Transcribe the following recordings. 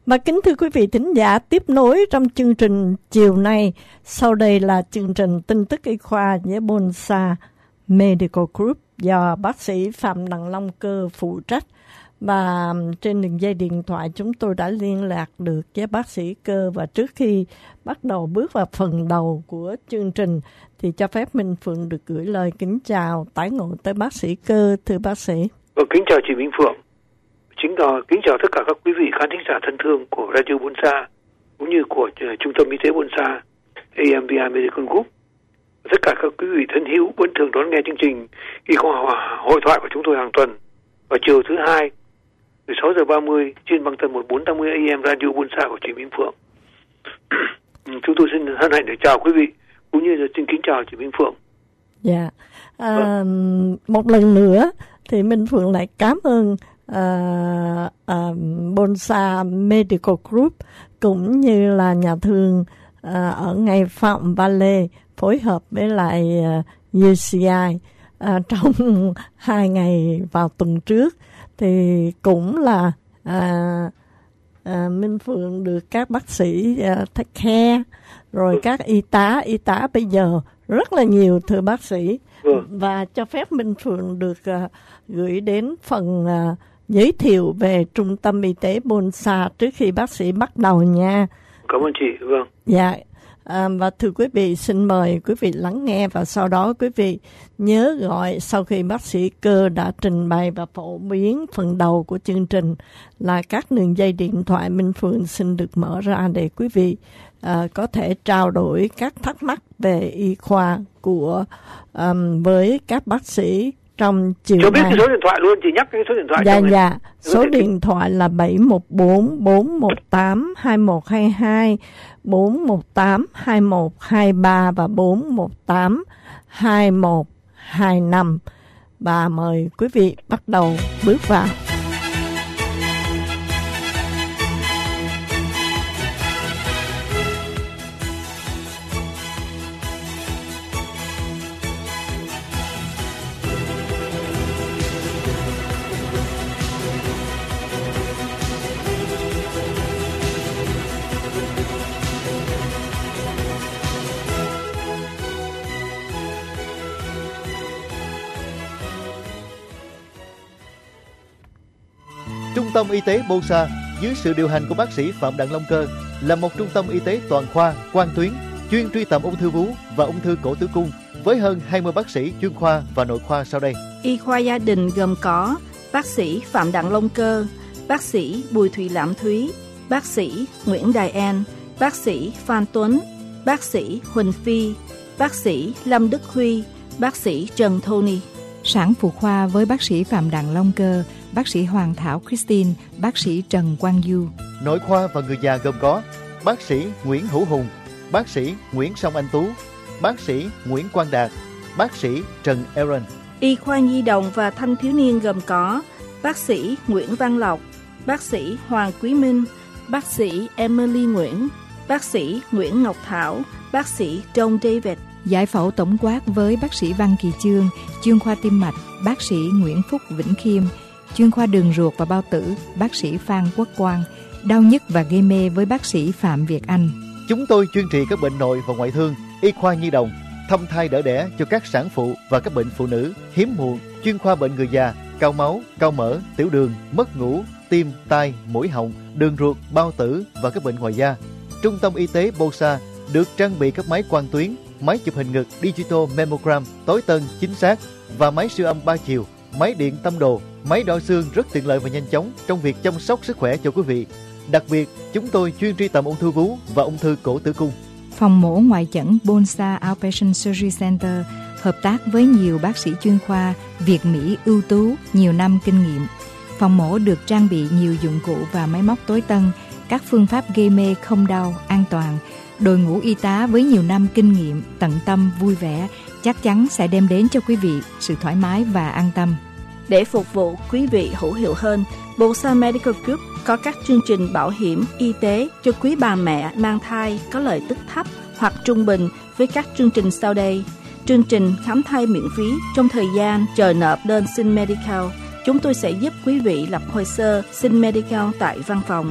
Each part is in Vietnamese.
Và kính thưa quý vị thính giả, tiếp nối trong chương trình chiều nay, sau đây là chương trình tin tức y khoa với Bonsa Medical Group do bác sĩ Phạm Đặng Long Cơ phụ trách. Và trên đường dây điện thoại chúng tôi đã liên lạc được với bác sĩ Cơ. Và trước khi bắt đầu bước vào phần đầu của chương trình thì cho phép Minh Phượng được gửi lời kính chào tái ngộ tới bác sĩ Cơ. Thưa bác sĩ. Kính chào chị Minh Phượng. Kính chào tất cả các quý vị khán thính giả thân thương của Radio Bonsa cũng như của Trung tâm Y tế Bonsa AMBI Medical Group. Tất cả các quý vị thân hữu vẫn thường đón nghe chương trình y khoa hội thoại của chúng tôi hàng tuần vào chiều thứ hai từ 6 giờ 30 trên băng tần 1480 AM Radio Bonsa của chị Minh Phượng. Chúng tôi xin hân hạnh để chào quý vị cũng như là xin kính chào chị Minh Phượng. Dạ. Một lần nữa thì Minh Phượng lại cảm ơn Bonsa Medical Group cũng như là nhà thương ở ngay Phạm Valley phối hợp với lại UCI trong 2 ngày vào tuần trước thì cũng là Minh Phượng được các bác sĩ take care rồi các y tá bây giờ rất là nhiều thưa bác sĩ. Và cho phép Minh Phượng được gửi đến phần giới thiệu về Trung tâm Y tế Bonsa trước khi bác sĩ bắt đầu nha. Cảm ơn chị. Vâng. Dạ. Và thưa quý vị, xin mời quý vị lắng nghe và sau đó quý vị nhớ gọi sau khi bác sĩ Cơ đã trình bày và phổ biến phần đầu của chương trình là các đường dây điện thoại Minh Phượng xin được mở ra để quý vị có thể trao đổi các thắc mắc về y khoa của với các bác sĩ trong chiều nay. Cho biết cái số điện thoại luôn, chị nhắc cái số điện thoại. Dạ. Số điện thoại là 714-418-2122, 418-2123 và 418-2125. Và mời quý vị bắt đầu bước vào. Trung tâm Y tế Bonsa dưới sự điều hành của bác sĩ Phạm Đặng Long Cơ là một trung tâm y tế toàn khoa, quang tuyến, chuyên truy tầm ung thư vú và ung thư cổ tử cung với hơn 20 bác sĩ chuyên khoa và nội khoa sau đây. Y khoa gia đình gồm có bác sĩ Phạm Đặng Long Cơ, bác sĩ Bùi Thị Lãm Thúy, bác sĩ Nguyễn Đài An, bác sĩ Phan Tuấn, bác sĩ Huỳnh Phi, bác sĩ Lâm Đức Huy, bác sĩ Trần Tony. Sản phụ khoa với bác sĩ Phạm Đặng Long Cơ, bác sĩ Hoàng Thảo Christine, bác sĩ Trần Quang Du. Nội khoa và người già gồm có bác sĩ Nguyễn Hữu Hùng, bác sĩ Nguyễn Song Anh Tú, bác sĩ Nguyễn Quang Đạt, bác sĩ Trần Aaron. Y khoa nhi đồng và thanh thiếu niên gồm có bác sĩ Nguyễn Văn Lộc, bác sĩ Hoàng Quý Minh, bác sĩ Emily Nguyễn, bác sĩ Nguyễn Ngọc Thảo, bác sĩ John David. Giải phẫu tổng quát với bác sĩ Văn Kỳ Chương, chuyên khoa tim mạch, bác sĩ Nguyễn Phúc Vĩnh Khiêm, chuyên khoa đường ruột và bao tử, bác sĩ Phan Quốc Quang, đau nhức và gây mê với bác sĩ Phạm Việt Anh. Chúng tôi chuyên trị các bệnh nội và ngoại thương, y khoa nhi đồng, thăm thai đỡ đẻ cho các sản phụ và các bệnh phụ nữ, hiếm muộn, chuyên khoa bệnh người già, cao máu, cao mỡ, tiểu đường, mất ngủ, tim, tai, mũi họng, đường ruột, bao tử và các bệnh ngoài da. Trung tâm y tế Bonsa được trang bị các máy quang tuyến, máy chụp hình ngực Digital Mammogram tối tân chính xác và máy siêu âm 3 chiều, máy điện tâm đồ, máy đo xương rất tiện lợi và nhanh chóng trong việc chăm sóc sức khỏe cho quý vị. Đặc biệt, chúng tôi chuyên truy tầm ung thư vú và ung thư cổ tử cung. Phòng mổ ngoại chẩn Bonsa Outpatient Surgery Center hợp tác với nhiều bác sĩ chuyên khoa Việt Mỹ ưu tú, nhiều năm kinh nghiệm. Phòng mổ được trang bị nhiều dụng cụ và máy móc tối tân, các phương pháp gây mê không đau, an toàn. Đội ngũ y tá với nhiều năm kinh nghiệm, tận tâm, vui vẻ chắc chắn sẽ đem đến cho quý vị sự thoải mái và an tâm. Để phục vụ quý vị hữu hiệu hơn, Bonsa Medical Group có các chương trình bảo hiểm y tế cho quý bà mẹ mang thai có lợi tức thấp hoặc trung bình với các chương trình sau đây. Chương trình khám thai miễn phí trong thời gian chờ nộp đơn xin Medical. Chúng tôi sẽ giúp quý vị lập hồ sơ xin Medical tại văn phòng.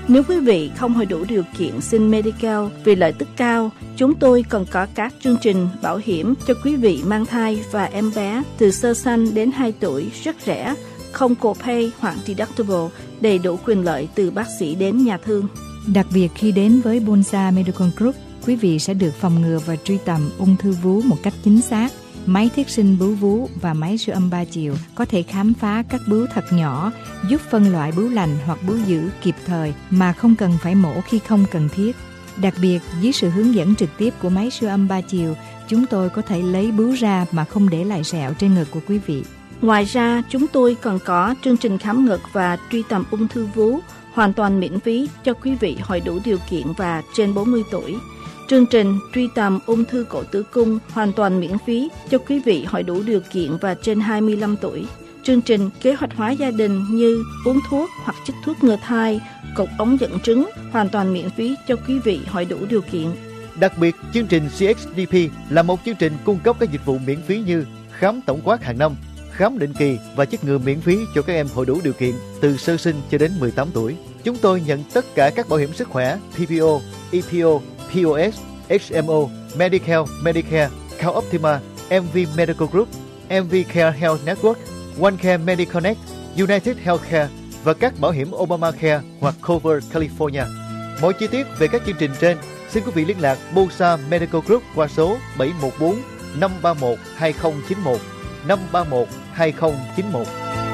Nếu quý vị không hội đủ điều kiện xin Medi-Cal vì lợi tức cao, chúng tôi còn có các chương trình bảo hiểm cho quý vị mang thai và em bé từ sơ sanh đến 2 tuổi rất rẻ, không co-pay hoặc deductible, đầy đủ quyền lợi từ bác sĩ đến nhà thương. Đặc biệt khi đến với Bonsa Medical Group, quý vị sẽ được phòng ngừa và truy tầm ung thư vú một cách chính xác. Máy thiết sinh bướu vú và máy siêu âm 3 chiều có thể khám phá các bướu thật nhỏ, giúp phân loại bướu lành hoặc bướu dữ kịp thời mà không cần phải mổ khi không cần thiết. Đặc biệt, dưới sự hướng dẫn trực tiếp của máy siêu âm 3 chiều, chúng tôi có thể lấy bướu ra mà không để lại sẹo trên ngực của quý vị. Ngoài ra, chúng tôi còn có chương trình khám ngực và truy tầm ung thư vú hoàn toàn miễn phí cho quý vị hội đủ điều kiện và trên 40 tuổi. Chương trình truy tầm ung thư cổ tử cung hoàn toàn miễn phí cho quý vị hội đủ điều kiện và trên 25 tuổi. Chương trình kế hoạch hóa gia đình như uống thuốc hoặc chích thuốc ngừa thai, cột ống dẫn trứng hoàn toàn miễn phí cho quý vị hội đủ điều kiện. Đặc biệt, chương trình CXDP là một chương trình cung cấp các dịch vụ miễn phí như khám tổng quát hàng năm, khám định kỳ và chích ngừa miễn phí cho các em hội đủ điều kiện từ sơ sinh cho đến 18 tuổi. Chúng tôi nhận tất cả các bảo hiểm sức khỏe PPO, EPO, POS, HMO, Medi-Cal, Medicare, Cal Optima, MV Medical Group, MV Care Health Network, OneCare MediConnect, United Healthcare và các bảo hiểm Obamacare hoặc Cover California. Mọi chi tiết về các chương trình trên, xin quý vị liên lạc Bonsa Medical Group qua số 714 531 2091, 531 2091.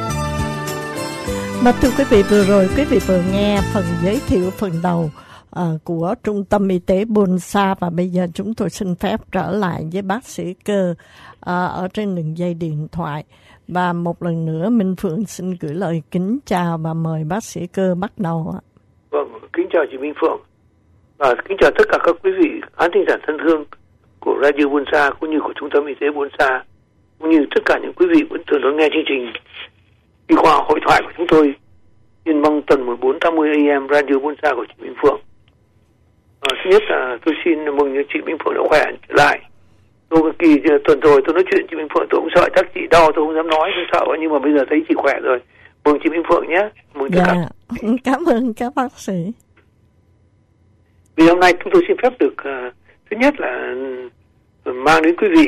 Và thưa quý vị, vừa rồi quý vị vừa nghe phần giới thiệu phần đầu của Trung tâm Y tế Bonsa, và bây giờ chúng tôi xin phép trở lại với bác sĩ Cơ ở trên đường dây điện thoại. Và một lần nữa Minh Phượng xin gửi lời kính chào và mời bác sĩ Cơ bắt đầu. Vâng, kính chào chị Minh Phượng và kính chào tất cả các quý vị khán thính giả thân thương của Radio Bonsa cũng như của Trung tâm Y tế Bonsa, cũng như tất cả những quý vị vẫn thường đón nghe chương trình Y khoa hội thoại của chúng tôi trên băng tần 1480 AM Radio Bonsa của chị Minh Phượng. Thứ nhất là tôi xin mừng chị Minh Phượng đã khỏe trở lại. Tôi kỳ tuần rồi tôi nói chuyện chị Minh Phượng tôi cũng sợ chắc chị đau, tôi không dám nói, tôi sợ, nhưng mà bây giờ thấy chị khỏe rồi. Mừng chị Minh Phượng nhé. Mừng tất cả. Cảm ơn các bác sĩ. Vì hôm nay chúng tôi xin phép được thứ nhất là mang đến quý vị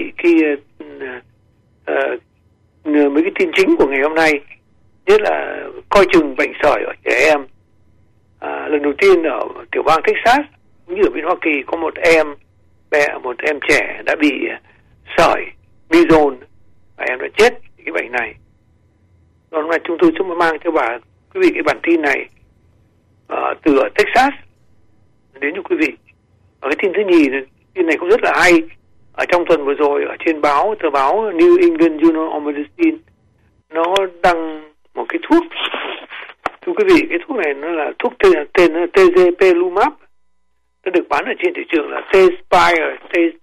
mấy cái tin chính của ngày hôm nay, nhất là coi chừng bệnh sởi ở trẻ em. Lần đầu tiên ở tiểu bang Texas cũng như ở bên Hoa Kỳ có một em trẻ đã bị sởi measles và em đã chết vì cái bệnh này. Hôm nay chúng tôi sẽ mang cho quý vị cái bản tin này từ ở Texas đến cho quý vị. Và cái tin thứ nhì, tin này cũng rất là hay. Ở trong tuần vừa rồi ở trên tờ báo New England Journal of Medicine, nó đăng một cái thuốc. Thưa quý vị, cái thuốc này nó là thuốc tên Tezepelumab. Nó được bán ở trên thị trường là Tezspire.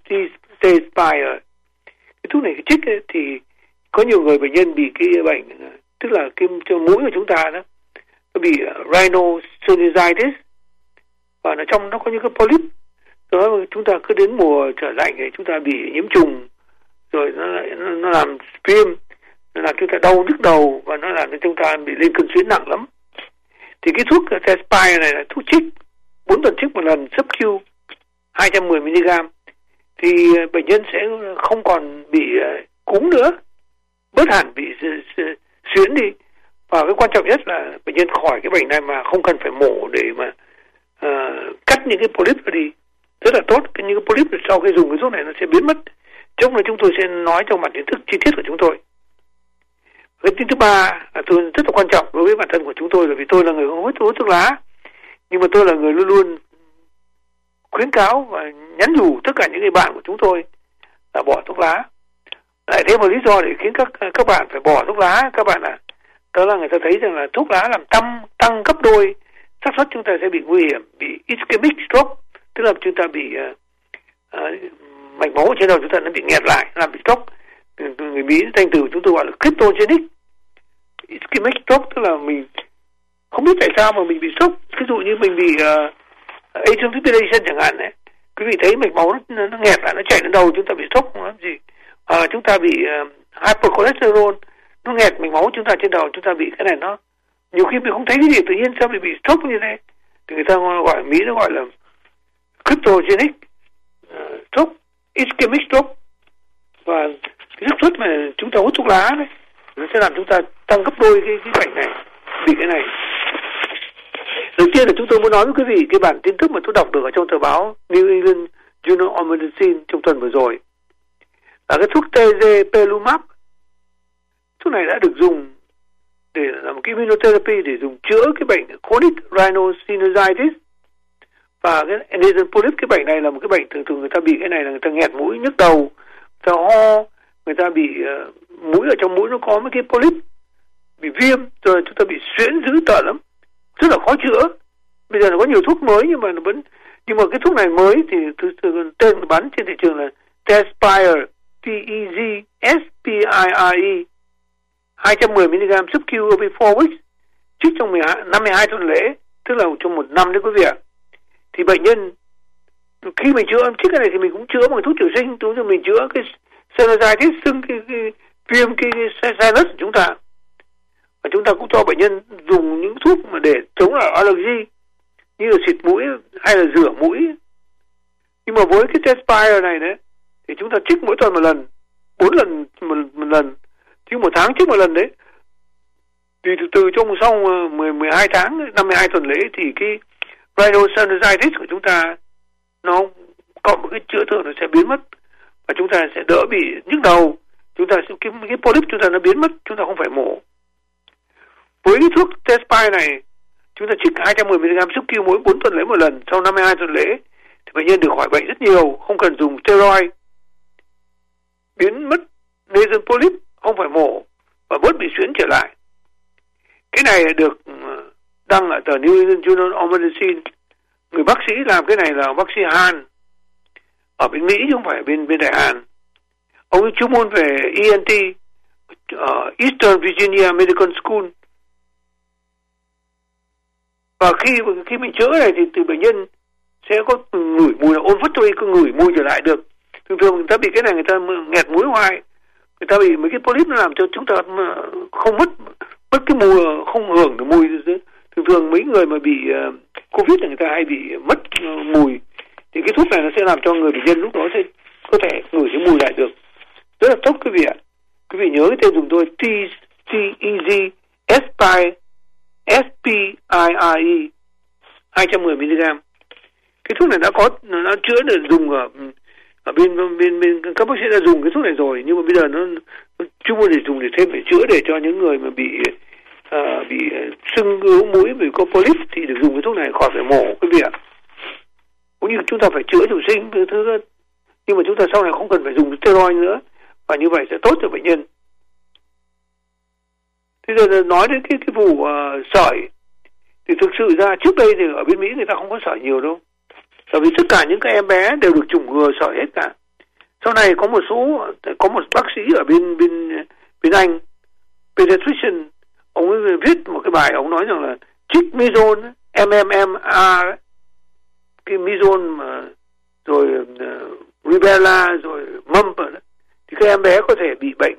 Cái thuốc này cái chích ấy, thì có nhiều người bệnh nhân bị cái bệnh, tức là cái mũi của chúng ta đó, nó bị rhinosinusitis, và nó trong nó có những cái polyp. Rồi chúng ta cứ đến mùa trở lạnh thì chúng ta bị nhiễm trùng, rồi nó làm viêm, nó làm chúng ta đau nhức đầu, và nó làm cho chúng ta bị lên cơn suyễn nặng lắm. Thì cái thuốc Tezspire này là thuốc trích 4 tuần trích một lần, sub-Q 210 mg, thì bệnh nhân sẽ không còn bị cúm nữa, bớt hẳn bị xuyễn đi. Và cái quan trọng nhất là bệnh nhân khỏi cái bệnh này mà không cần phải mổ để mà cắt những cái polyp đi, rất là tốt. Những cái polyp sau khi dùng cái thuốc này nó sẽ biến mất. Trong này chúng tôi sẽ nói trong bản tin tức chi tiết của chúng tôi. Cái tin thứ ba là tôi rất là quan trọng đối với bản thân của chúng tôi, là vì tôi là người không hút thuốc lá, nhưng mà tôi là người luôn luôn khuyến cáo và nhắn nhủ tất cả những người bạn của chúng tôi là bỏ thuốc lá. Lại thêm một lý do để khiến các bạn phải bỏ thuốc lá, các bạn đó là người ta thấy rằng là thuốc lá làm tăng gấp đôi xác suất chúng ta sẽ bị nguy hiểm, bị ischemic stroke, tức là chúng ta bị mạch máu trên đầu chúng ta nó bị nghẹt lại, làm bị stroke. Người Mỹ danh từ chúng tôi gọi là cryptogenic ischemic stroke, tức là mình không biết tại sao mà mình bị stroke. Ví dụ như mình bị atrial fibrillation chẳng hạn đấy, quý vị thấy mạch máu nó nghẹt lại, nó chảy đến đầu, chúng ta bị stroke không làm gì. Chúng ta bị hypercholesterol, nó nghẹt mạch máu chúng ta trên đầu, chúng ta bị cái này, nó nhiều khi mình không thấy cái gì, tự nhiên sao bị stroke như thế. thì người ta gọi Mỹ nó gọi là cryptogenic stroke, ischemic stroke. Và cái xác suất mà chúng ta hút thuốc lá đấy nó sẽ làm chúng ta tăng gấp đôi cái bệnh này, bị cái này. Đầu tiên là chúng tôi muốn nói với quý vị cái bản tin tức mà tôi đọc được ở trong tờ báo New England Journal of Medicine trong tuần vừa rồi là cái thuốc tezepelumab. Thuốc này đã được dùng để làm một cái immunotherapy để dùng chữa cái bệnh chronic rhinosinusitis và cái nasal polyp. Cái bệnh này là một cái bệnh thường người ta bị cái này là người ta nghẹt mũi, nhức đầu, người ta ho, người ta bị mũi ở trong mũi nó có mấy cái polyp, bị viêm, rồi chúng ta bị suyễn dữ tợn lắm, rất là khó chữa. Bây giờ nó có nhiều thuốc mới nhưng mà cái thuốc này mới thì tên bán trên thị trường là Tezspire, T-E-Z-S-P-I-R-E, 210mg sub-Q every 4 weeks, trích trong 52 tuần lễ, tức là trong một năm đấy quý vị ạ. Thì bệnh nhân khi mình chữa trích cái này thì mình cũng chữa bằng thuốc tiểu sinh, đúng rồi, mình chữa cái sinusitis, sưng cái viêm cái sinus của chúng ta. Và chúng ta cũng cho bệnh nhân dùng những thuốc mà để chống lại allergy như là xịt mũi hay là rửa mũi. Nhưng mà với cái Tezspire này đấy thì chúng ta trích mỗi tuần một lần, 4 lần một lần, chứ một tháng trích một lần đấy. Thì từ trong sau 12 tháng, 52 tuần lễ thì cái rhinosinusitis của chúng ta nó cộng một cái chữa thường nó sẽ biến mất và chúng ta sẽ đỡ bị nhức đầu, chúng ta sẽ cái polyp chúng ta nó biến mất, chúng ta không phải mổ. Với cái thuốc Tezspire này chúng ta trích 210mg sub-Q mỗi 4 tuần lễ một lần, sau 52 tuần lễ thì bệnh nhân được khỏi bệnh rất nhiều, không cần dùng steroid, biến mất nasal polyp, không phải mổ và bớt bị suyễn trở lại. Cái này được đăng ở tờ New England Journal of Medicine. Người bác sĩ làm cái này là bác sĩ Hàn ở bên Mỹ chứ không phải bên Đại Hàn. Ông ấy chuyên môn về ENT ở Eastern Virginia Medical School. Và khi mình chữa này thì từ bệnh nhân sẽ có ngửi mùi là olfactory, cứ ngửi mùi trở lại được. Thường người ta bị cái này người ta nghẹt mũi hoài, người ta bị mấy cái polyp nó làm cho chúng ta không mất cái mùi, không hưởng được mùi. Thường mấy người mà bị Covid là người ta hay bị mất mùi, thì cái thuốc này nó sẽ làm cho người bệnh nhân lúc đó sẽ có thể ngửi cái mùi lại được, rất là tốt quý vị ạ. Quý vị nhớ cái tên dùng tôi T-E-Z-S-P-I-R-E, 210mg. Cái thuốc này nó chữa được dùng ở bên các bác sĩ đã dùng cái thuốc này rồi, nhưng mà bây giờ nó chuyên môn để dùng để thêm để chữa để cho những người mà bị sưng ứ mũi vì có polyp thì được dùng cái thuốc này, khỏi phải mổ quý vị ạ. Cũng như chúng ta phải chữa thụ sinh thứ, nhưng mà chúng ta sau này không cần phải dùng steroid nữa, và như vậy sẽ tốt cho bệnh nhân. Thế giờ nói đến cái vụ sởi thì thực sự ra trước đây thì ở bên Mỹ người ta không có sởi nhiều đâu, tại vì tất cả những các em bé đều được chủng ngừa sởi hết cả. Sau này có một bác sĩ ở bên Anh, pediatrician, ông ấy viết một cái bài, ông nói rằng là trích Mizone, MMR, cái Mizone mà rồi Rubella rồi mump thì các em bé có thể bị bệnh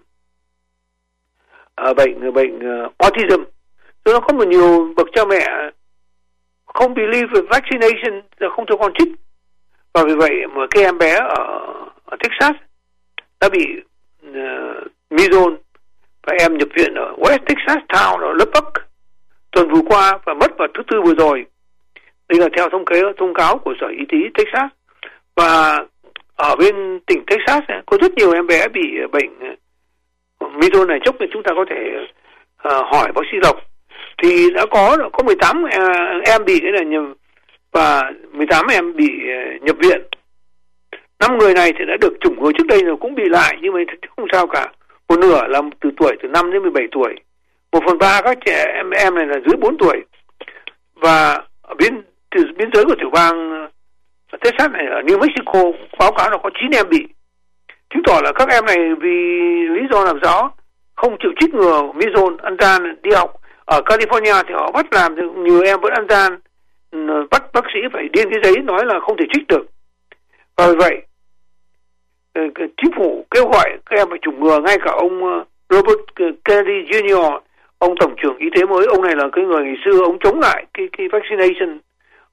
autism. Rồi nó có một nhiều bậc cha mẹ không believe in vaccination, không cho con trích, và vì vậy mà cái em bé ở Texas đã bị Mizone và em nhập viện ở West Texas Town ở Lubbock tuần vừa qua và mất vào thứ Tư vừa rồi. Đây là theo thông cáo của Sở Y tế Texas. Và ở bên tỉnh Texas có rất nhiều em bé bị bệnh Mizone này. Chốc thì chúng ta có thể hỏi bác sĩ Lộc. Thì đã có 18 em bị cái này và 18 em bị nhập viện. 5 người này thì đã được chủng ngừa trước đây rồi cũng bị lại, nhưng mà không sao cả. Một nửa là từ 5 đến 17 tuổi. 1/3 các trẻ em này là dưới 4 tuổi. Và ở biên giới của tiểu bang Texas này ở New Mexico báo cáo là có 9 em bị. Chứng tỏ là các em này vì lý do làm rõ không chịu trích ngừa Mizone, ăn gian đi học. Ở California thì họ bắt làm, nhiều em vẫn ăn gian, bắt bác sĩ phải điên cái giấy nói là không thể trích được. Và vì vậy chính phủ kêu gọi các em phải chủng ngừa. Ngay cả ông Robert Kennedy Jr., ông tổng trưởng y tế mới, ông này là cái người ngày xưa ông chống lại cái vaccination,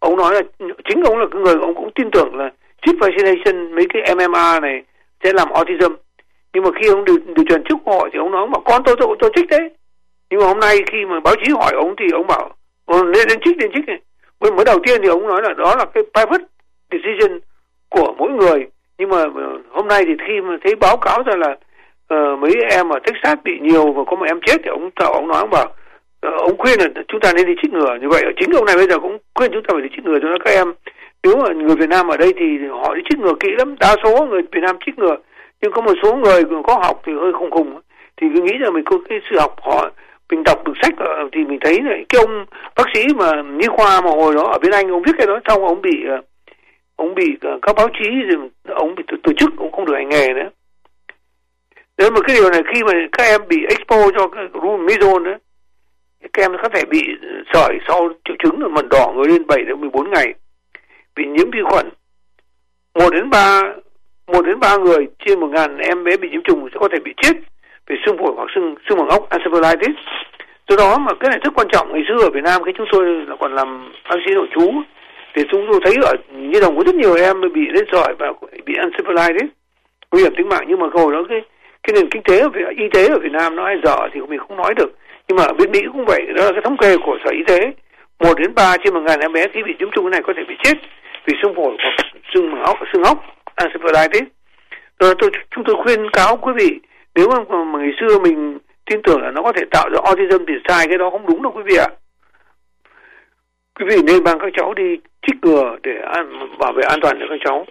ông nói là chính ông là cái người ông cũng tin tưởng là chip vaccination, mấy cái MMR này sẽ làm autism. Nhưng mà khi ông điều chuyển trước họ thì ông nói bảo con tôi trích đấy. Nhưng mà hôm nay khi mà báo chí hỏi ông thì ông bảo nên trích này. Mới đầu tiên thì ông nói là đó là cái private decision của mỗi người. Nhưng mà hôm nay thì khi mà thấy báo cáo ra là mấy em ở Texas bị nhiều và có một em chết thì ông nói, ông bảo ông khuyên là chúng ta nên đi chích ngừa. Như vậy chính ông này bây giờ cũng khuyên chúng ta phải đi chích ngừa cho các em. Nếu mà người Việt Nam ở đây thì họ đi chích ngừa kỹ lắm, đa số người Việt Nam chích ngừa, nhưng có một số người có học thì hơi khùng thì cứ nghĩ là mình có cái sự học họ. Mình đọc được sách thì mình thấy này, cái ông bác sĩ mà nhi khoa mà hồi đó ở bên Anh ông viết cái đó, xong ông bị các báo chí rồi ông bị tổ chức, ông không được hành nghề nữa. Đấy, một cái điều này khi mà các em bị expose cho cái Rumizone đó, các em có thể bị sởi sau triệu chứng là mẩn đỏ người lên 7 đến 14 ngày, bị nhiễm vi khuẩn. 1 đến 3 người trên 1.000 em bé bị nhiễm trùng sẽ có thể bị chết về xương phổi hoặc xương bằng ốc, encephalitis. Do đó mà cái này rất quan trọng. Ngày xưa ở Việt Nam khi chúng tôi còn làm bác sĩ nội trú thì chúng tôi thấy ở Nhi Đồng có rất nhiều em bị lên sởi và bị encephalitis, nguy hiểm tính mạng. Nhưng mà hồi đó cái nền kinh tế y tế ở Việt Nam nó hay dở thì mình không nói được. Nhưng mà ở bên Mỹ cũng vậy, đó là cái thống kê của Sở Y tế. 1 đến 3 trên 1.000 em bé khi bị nhiễm trùng cái này có thể bị chết vì xương phổi hoặc xương ốc, encephalitis. Rồi chúng tôi khuyên cáo quý vị, nếu mà ngày xưa mình tin tưởng là nó có thể tạo ra autism thì sai, cái đó không đúng đâu quý vị ạ. Quý vị nên mang các cháu đi chích ngừa để bảo vệ an toàn cho các cháu.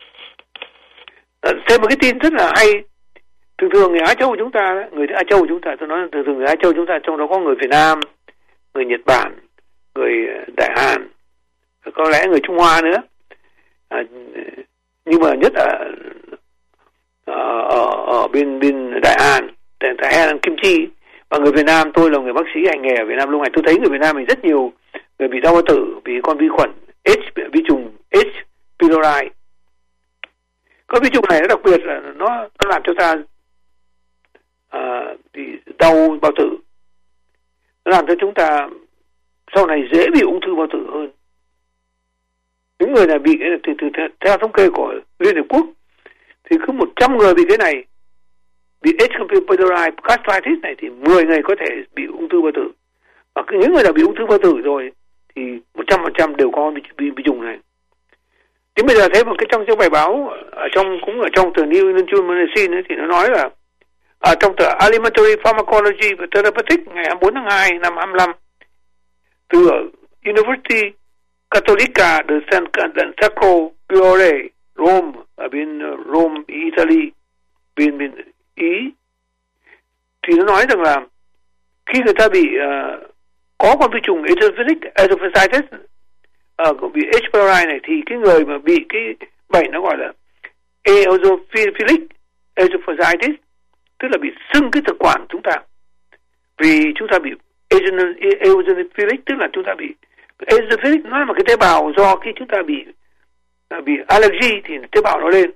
Thêm một cái tin rất là hay. Thường người Á Châu của chúng ta, tôi nói thường người Á Châu chúng ta, trong đó có người Việt Nam, người Nhật Bản, người Đại Hàn, có lẽ người Trung Hoa nữa. Nhưng mà nhất ở bên Đại Hàn Kim Chi. Và người Việt Nam, tôi là người bác sĩ hành nghề ở Việt Nam lâu ngày, tôi thấy người Việt Nam mình rất nhiều người bị đau bao tử vì con vi khuẩn vi trùng H. pylori. Con vi trùng này nó đặc biệt là nó làm cho ta bị đau bao tử, nó làm cho chúng ta sau này dễ bị ung thư bao tử hơn. Những người này bị theo thống kê của Liên Hợp Quốc thì cứ 100 người bị cái này, bị H. pylori gastritis này thì 10 người có thể bị ung thư bao tử. Và những người đã bị ung thư bao tử rồi thì 100% đều có bị trùng này. Thì bây giờ thấy một cái trong bài báo ở trong tờ New England Medicine thì nó nói là ở trong tờ Alimentary Pharmacology và Therapeutics ngày 24 tháng 2 năm 25 từ University Cattolica de San Sacro Cuore, Rome, ở bên Rome, Italy, bên Ý, thì nó nói rằng là khi người ta bị có con vi trùng eosinophilic bị H. pylori này thì cái người mà bị cái bệnh nó gọi là eosinophilic esophagitis, tức là bị sưng cái thực quản chúng ta. Vì chúng ta bị eosinophilic, tức là chúng ta bị eosinophilic, nó là một cái tế bào do khi chúng ta bị allergy thì tế bào nó lên.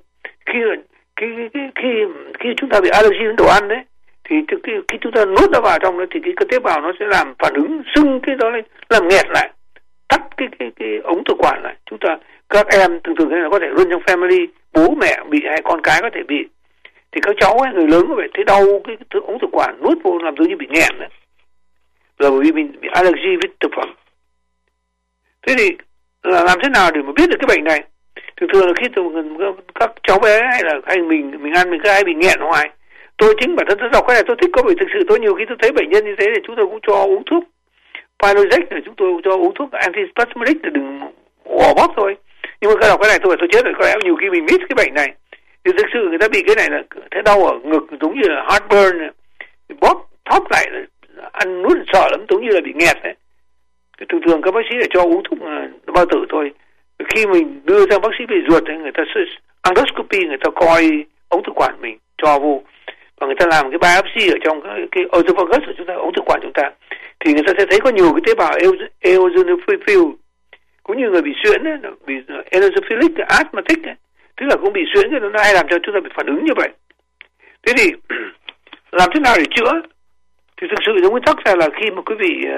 Khi chúng ta bị allergy đến đồ ăn đấy thì khi chúng ta nuốt nó vào trong đó thì cái tế bào nó sẽ làm phản ứng sưng cái đó lên, làm nghẹt lại, tắt cái ống thực quản lại. Các em thường cái này có thể luôn trong family, bố mẹ bị hay con cái có thể bị, thì các cháu ấy, người lớn có thể thấy đau cái ống thực quản, nuốt vô làm giống như bị nghẹn đấy, là bởi vì mình bị allergy với thực phẩm. Thế thì làm thế nào để mà biết được cái bệnh này? Thường là khi các cháu bé hay mình ăn mình cứ hay bị nghẹn hoài. Tôi chính bản thân tôi đọc cái này tôi thích, có bởi thực sự tôi nhiều khi tôi thấy bệnh nhân như thế thì chúng tôi cũng cho uống thuốc Pylorec, rồi chúng tôi cho uống thuốc antispasmodic để đừng bỏ bóp thôi. Nhưng mà cái đọc cái này tôi chết rồi, có lẽ nhiều khi mình miss cái bệnh này. Thì thực sự người ta bị cái này là thấy đau ở ngực giống như là heartburn, bóp thóp lại, ăn nuốt sợ lắm, giống như là bị nghẹt đấy. Thường các bác sĩ để cho uống thuốc bao tử thôi. Khi mình đưa ra bác sĩ về ruột người ta endoscopy, người ta coi ống thực quản mình cho vô và người ta làm cái biopsy ở trong cái esophagus của chúng ta, ống thực quản chúng ta, thì người ta sẽ thấy có nhiều cái tế bào eosinophil, cũng như người bị suyễn ấy, bị eosinophilic asthmatic ấy, tức là cũng bị suyễn, thì nó hay làm cho chúng ta bị phản ứng như vậy. Thế thì làm thế nào để chữa? Thì thực sự giống nguyên tắc là khi mà quý vị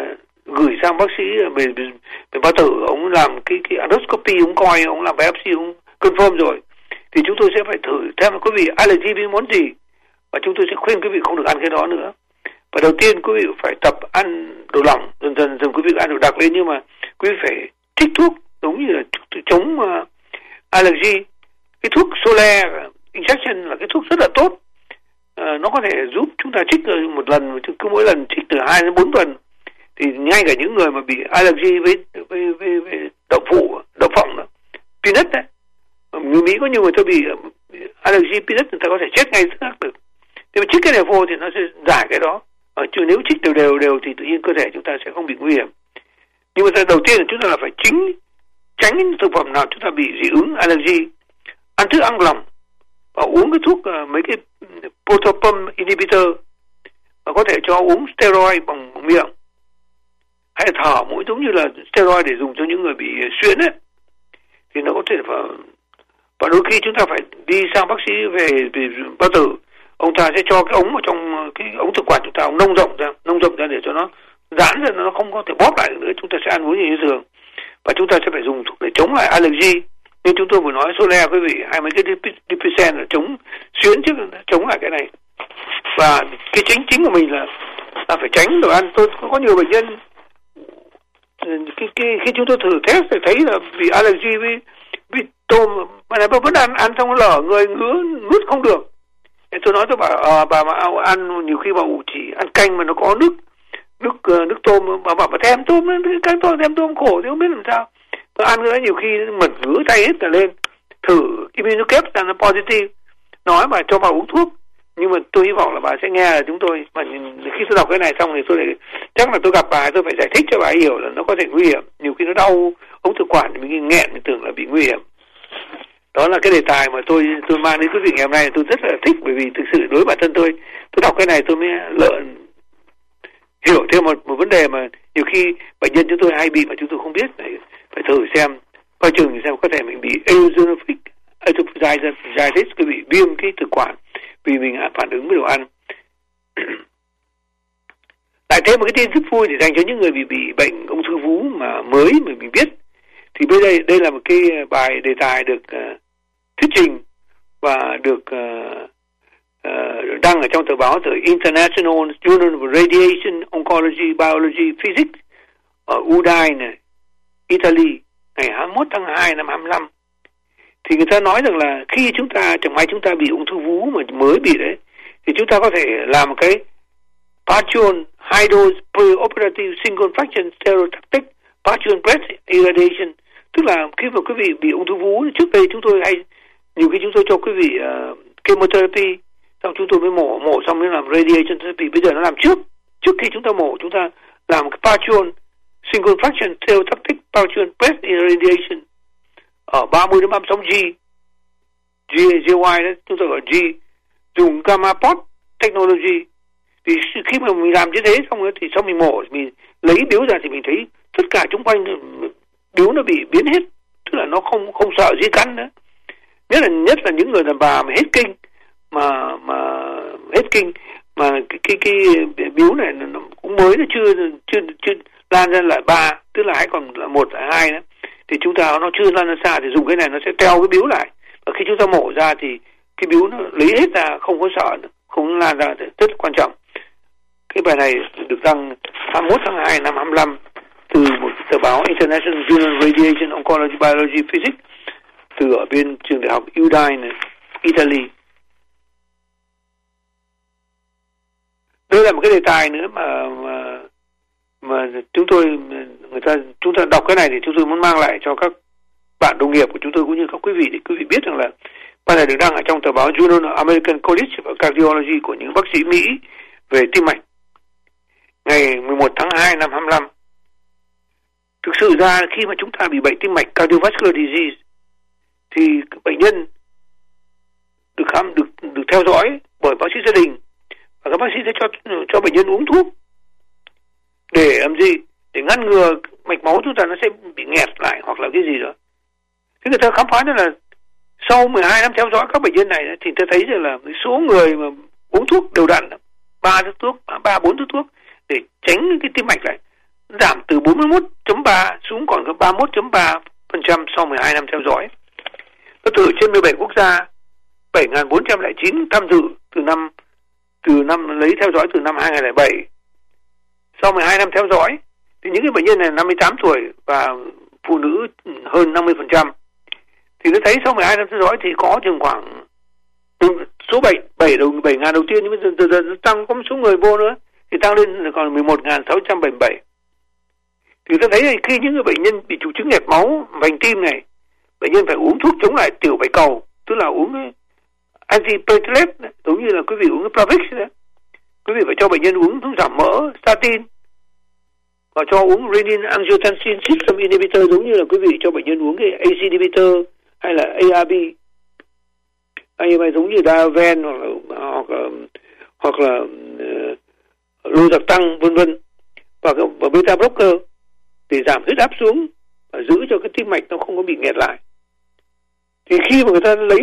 gửi sang bác sĩ về bao tử, ông làm cái endoscopy, ông coi, ông làm biopsy, ông confirm rồi, thì chúng tôi sẽ phải thử xem quý vị allergy với món gì, và chúng tôi sẽ khuyên quý vị không được ăn cái đó nữa. Và đầu tiên quý vị phải tập ăn đồ lỏng, dần quý vị ăn đồ đặc lên, nhưng mà quý vị phải trích thuốc giống như là chống allergy. Cái thuốc Xolair injection là cái thuốc rất là tốt, nó có thể giúp chúng ta trích một lần, cứ mỗi lần trích từ 2 đến 4 tuần. Thì ngay cả những người mà bị allergy với đậu phụ, đậu phộng đó, peanut đấy, người Mỹ có nhiều người ta bị allergy peanut, người ta có thể chết ngay tức khắc được. Thế mà trích cái này vô thì nó sẽ giải cái đó. Chứ nếu trích đều thì tự nhiên cơ thể chúng ta sẽ không bị nguy hiểm. Nhưng mà đầu tiên là chúng ta là phải tránh những thực phẩm nào chúng ta bị dị ứng allergy, ăn thức ăn lòng, và uống cái thuốc mấy cái proton pump inhibitor, và có thể cho uống steroid bằng miệng, hay là thở mũi giống như là steroid để dùng cho những người bị xuyễn ấy, thì nó có thể và đôi khi chúng ta phải đi sang bác sĩ về bao tử, ông ta sẽ cho cái ống vào trong cái ống thực quản chúng ta, ông nông rộng ra để cho nó giãn ra, nó không có thể bóp lại nữa, chúng ta sẽ ăn uống như thường, và chúng ta sẽ phải dùng thuốc để chống lại allergy. Như chúng tôi vừa nói, Xolair quý vị, hay mấy cái Dipicen là chống xuyến chứ, chống lại cái này. Và cái chính của mình là phải tránh đồ ăn. Tôi có nhiều bệnh nhân khi chúng tôi thử test thì thấy là bị allergy với tôm, mà vẫn ăn xong nó lở người, nuốt không được. Thì tôi nói cho bà mà ăn nhiều khi bà chỉ ăn canh mà nó có nước tôm, bà bảo thèm tôm, cái thèm tôm khổ thì không biết làm sao. Tôi ăn cái đó nhiều khi mẩn ngứa tay hết cả lên. Thử immunocap là nó positive, nói bà cho bà uống thuốc, nhưng mà tôi hy vọng là bà sẽ nghe là chúng tôi. Mà khi tôi đọc cái này xong thì tôi lại chắc là tôi gặp bà, tôi phải giải thích cho bà hiểu là nó có thể nguy hiểm. Nhiều khi nó đau ống thực quản thì mình nghẹn, mình tưởng là bị nguy hiểm. Đó là cái đề tài mà tôi mang đến quý vị ngày hôm nay, tôi rất là thích, bởi vì thực sự đối với bản thân tôi đọc cái này tôi mới hiểu thêm một vấn đề mà nhiều khi bệnh nhân chúng tôi hay bị mà chúng tôi không biết. Phải thử xem, coi chừng xem có thể mình bị eosinophilic esophagitis, cái bị viêm cái thực quản vì mình phản ứng với đồ ăn. Lại thêm một cái tin rất vui để dành cho những người bị bệnh ung thư vú mà mới mà mình biết. Thì đây là một cái bài đề tài được thuyết trình và được đăng ở trong tờ báo tờ International Journal of Radiation Oncology Biology Physics ở Udine, Italy, ngày 21 tháng 2 năm 25. Thì người ta nói rằng là khi chẳng may chúng ta bị ung thư vú mà mới bị đấy, thì chúng ta có thể làm một cái partial high dose preoperative single fraction stereotactic partial breast irradiation. Tức là khi mà quý vị bị ung thư vú, trước đây chúng tôi nhiều khi chúng tôi cho quý vị chemotherapy, xong chúng tôi mới mổ xong mới làm radiation therapy. Bây giờ nó làm trước khi chúng ta mổ, chúng ta làm một cái partial single fraction stereotactic partial breast irradiation ở 30 đến 36 GY đó, chúng ta gọi G, dùng gamma port technology. Thì khi mà mình làm như thế xong rồi thì sau mình mổ, mình lấy biếu ra thì mình thấy tất cả xung quanh biếu nó bị biến hết, tức là nó không sợ di căn nữa. Nhất là những người đàn bà mà hết kinh mà hết kinh mà cái biếu này nó cũng mới, nó chưa lan ra lại 3, tức là hãy còn là 1 là 2 nữa, thì chúng ta nó chưa lan ra xa thì dùng cái này nó sẽ teo cái biếu lại, và khi chúng ta mổ ra thì cái biếu nó lấy hết ra, không có sợ nữa, không lan ra, rất quan trọng. Cái bài này được đăng 21 tháng 2 năm 25 từ một tờ báo International Journal of Radiation Oncology Biology Physics từ ở bên trường đại học Udine, Italy. Đây là một cái đề tài nữa mà chúng ta đọc cái này thì chúng tôi muốn mang lại cho các bạn đồng nghiệp của chúng tôi cũng như các quý vị, để quý vị biết rằng là bài này được đăng ở trong tờ báo Journal of American College of Cardiology của những bác sĩ Mỹ về tim mạch ngày 11 tháng 2 năm 25. Thực sự ra khi mà chúng ta bị bệnh tim mạch cardiovascular disease thì bệnh nhân được theo dõi bởi bác sĩ gia đình, và các bác sĩ sẽ cho bệnh nhân uống thuốc để làm gì? Để ngăn ngừa mạch máu chúng ta nó sẽ bị nghẹt lại hoặc là cái gì đó. Thế người ta khám phá là sau 12 năm theo dõi các bệnh nhân này thì ta thấy rằng là số người mà uống thuốc đều đặn 3-4 thuốc để tránh cái tim mạch lại giảm từ 41.3 xuống còn có 31.3% sau 12 năm theo dõi. Nó từ trên 17 quốc gia, 7.409 tham dự từ năm lấy theo dõi từ năm 2007. Sau 12 năm theo dõi thì những cái bệnh nhân này 58 tuổi và phụ nữ hơn 50%. Thì nó thấy sau 12 năm theo dõi thì có chừng khoảng số 7.000 đầu tiên, nhưng mà dần dần tăng, có một số người vô nữa thì tăng lên còn 11.677. Thì ta thấy là khi những người bệnh nhân bị triệu chứng nghẹt máu vành tim này, bệnh nhân phải uống thuốc chống lại tiểu bạch cầu, tức là uống antiplatelet, giống như là quý vị uống cái Plavix đấy. Quý vị phải cho bệnh nhân uống thuốc giảm mỡ, statin, và cho uống renin angiotensin system inhibitor, giống như là quý vị cho bệnh nhân uống cái ACE inhibitor hay là ARB, hay giống như Daven hoặc là Losartan vân vân, và beta blocker để giảm huyết áp xuống và giữ cho cái tim mạch nó không có bị nghẹt lại. Thì khi mà người ta lấy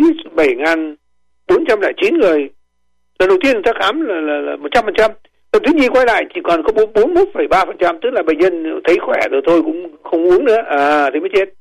7.409 người, lần đầu tiên người ta khám là 100%, lần thứ nhì quay lại chỉ còn có 41,3%, tức là bệnh nhân thấy khỏe rồi thôi cũng không uống nữa, thế mới chết.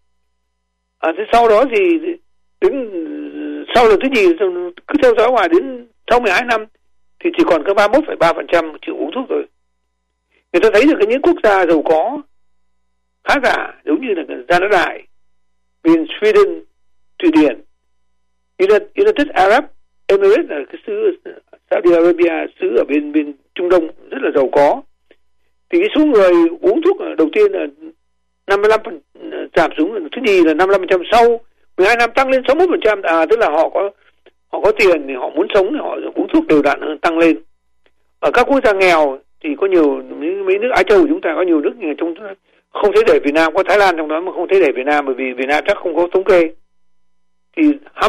Thế sau đó thì đến sau lần thứ nhì cứ theo dõi hoài đến sau 12 năm thì chỉ còn có 31,3% chịu uống thuốc rồi. Người ta thấy được những quốc gia giàu có khá giả, giống như là Gia Đại, bên Sweden, Thụy Điển, United Arab Emirates là cái xứ Saudi Arabia, xứ ở bên Trung Đông rất là giàu có. Thì cái số người uống thuốc đầu tiên là 55, giảm xuống thứ nhì là 55%, sau 12 năm tăng lên 61%, tức là họ có tiền thì họ muốn sống thì họ uống thuốc đều đặn hơn, tăng lên. Ở các quốc gia nghèo thì có nhiều, mấy nước Á Châu của chúng ta có nhiều nước trong không thể để Việt Nam, có Thái Lan trong đó mà không thể để Việt Nam, bởi vì Việt Nam chắc không có thống kê. Thì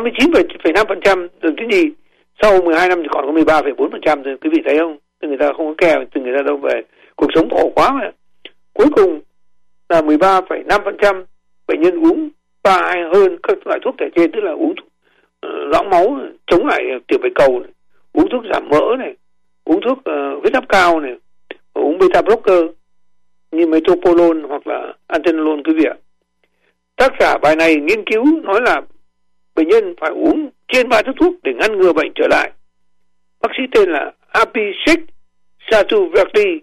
29,5% lần thứ nhì, sau 12 năm thì còn có 13,4% rồi, quý vị thấy không? Từ người ta không có kèo, từ người ta đâu về, cuộc sống khổ quá mà. Cuối cùng là 13,5% bệnh nhân uống 3 hay hơn các loại thuốc kể trên, tức là uống thuốc loãng máu chống lại tiểu bạch cầu này, uống thuốc giảm mỡ này, uống thuốc huyết áp cao này, uống beta blocker như metoprolol hoặc là atenolol quý vị ạ. Tác giả bài này nghiên cứu nói là bệnh nhân phải uống trên 3 thức thuốc để ngăn ngừa bệnh trở lại. Bác sĩ tên là Abhishek Chaturvedi,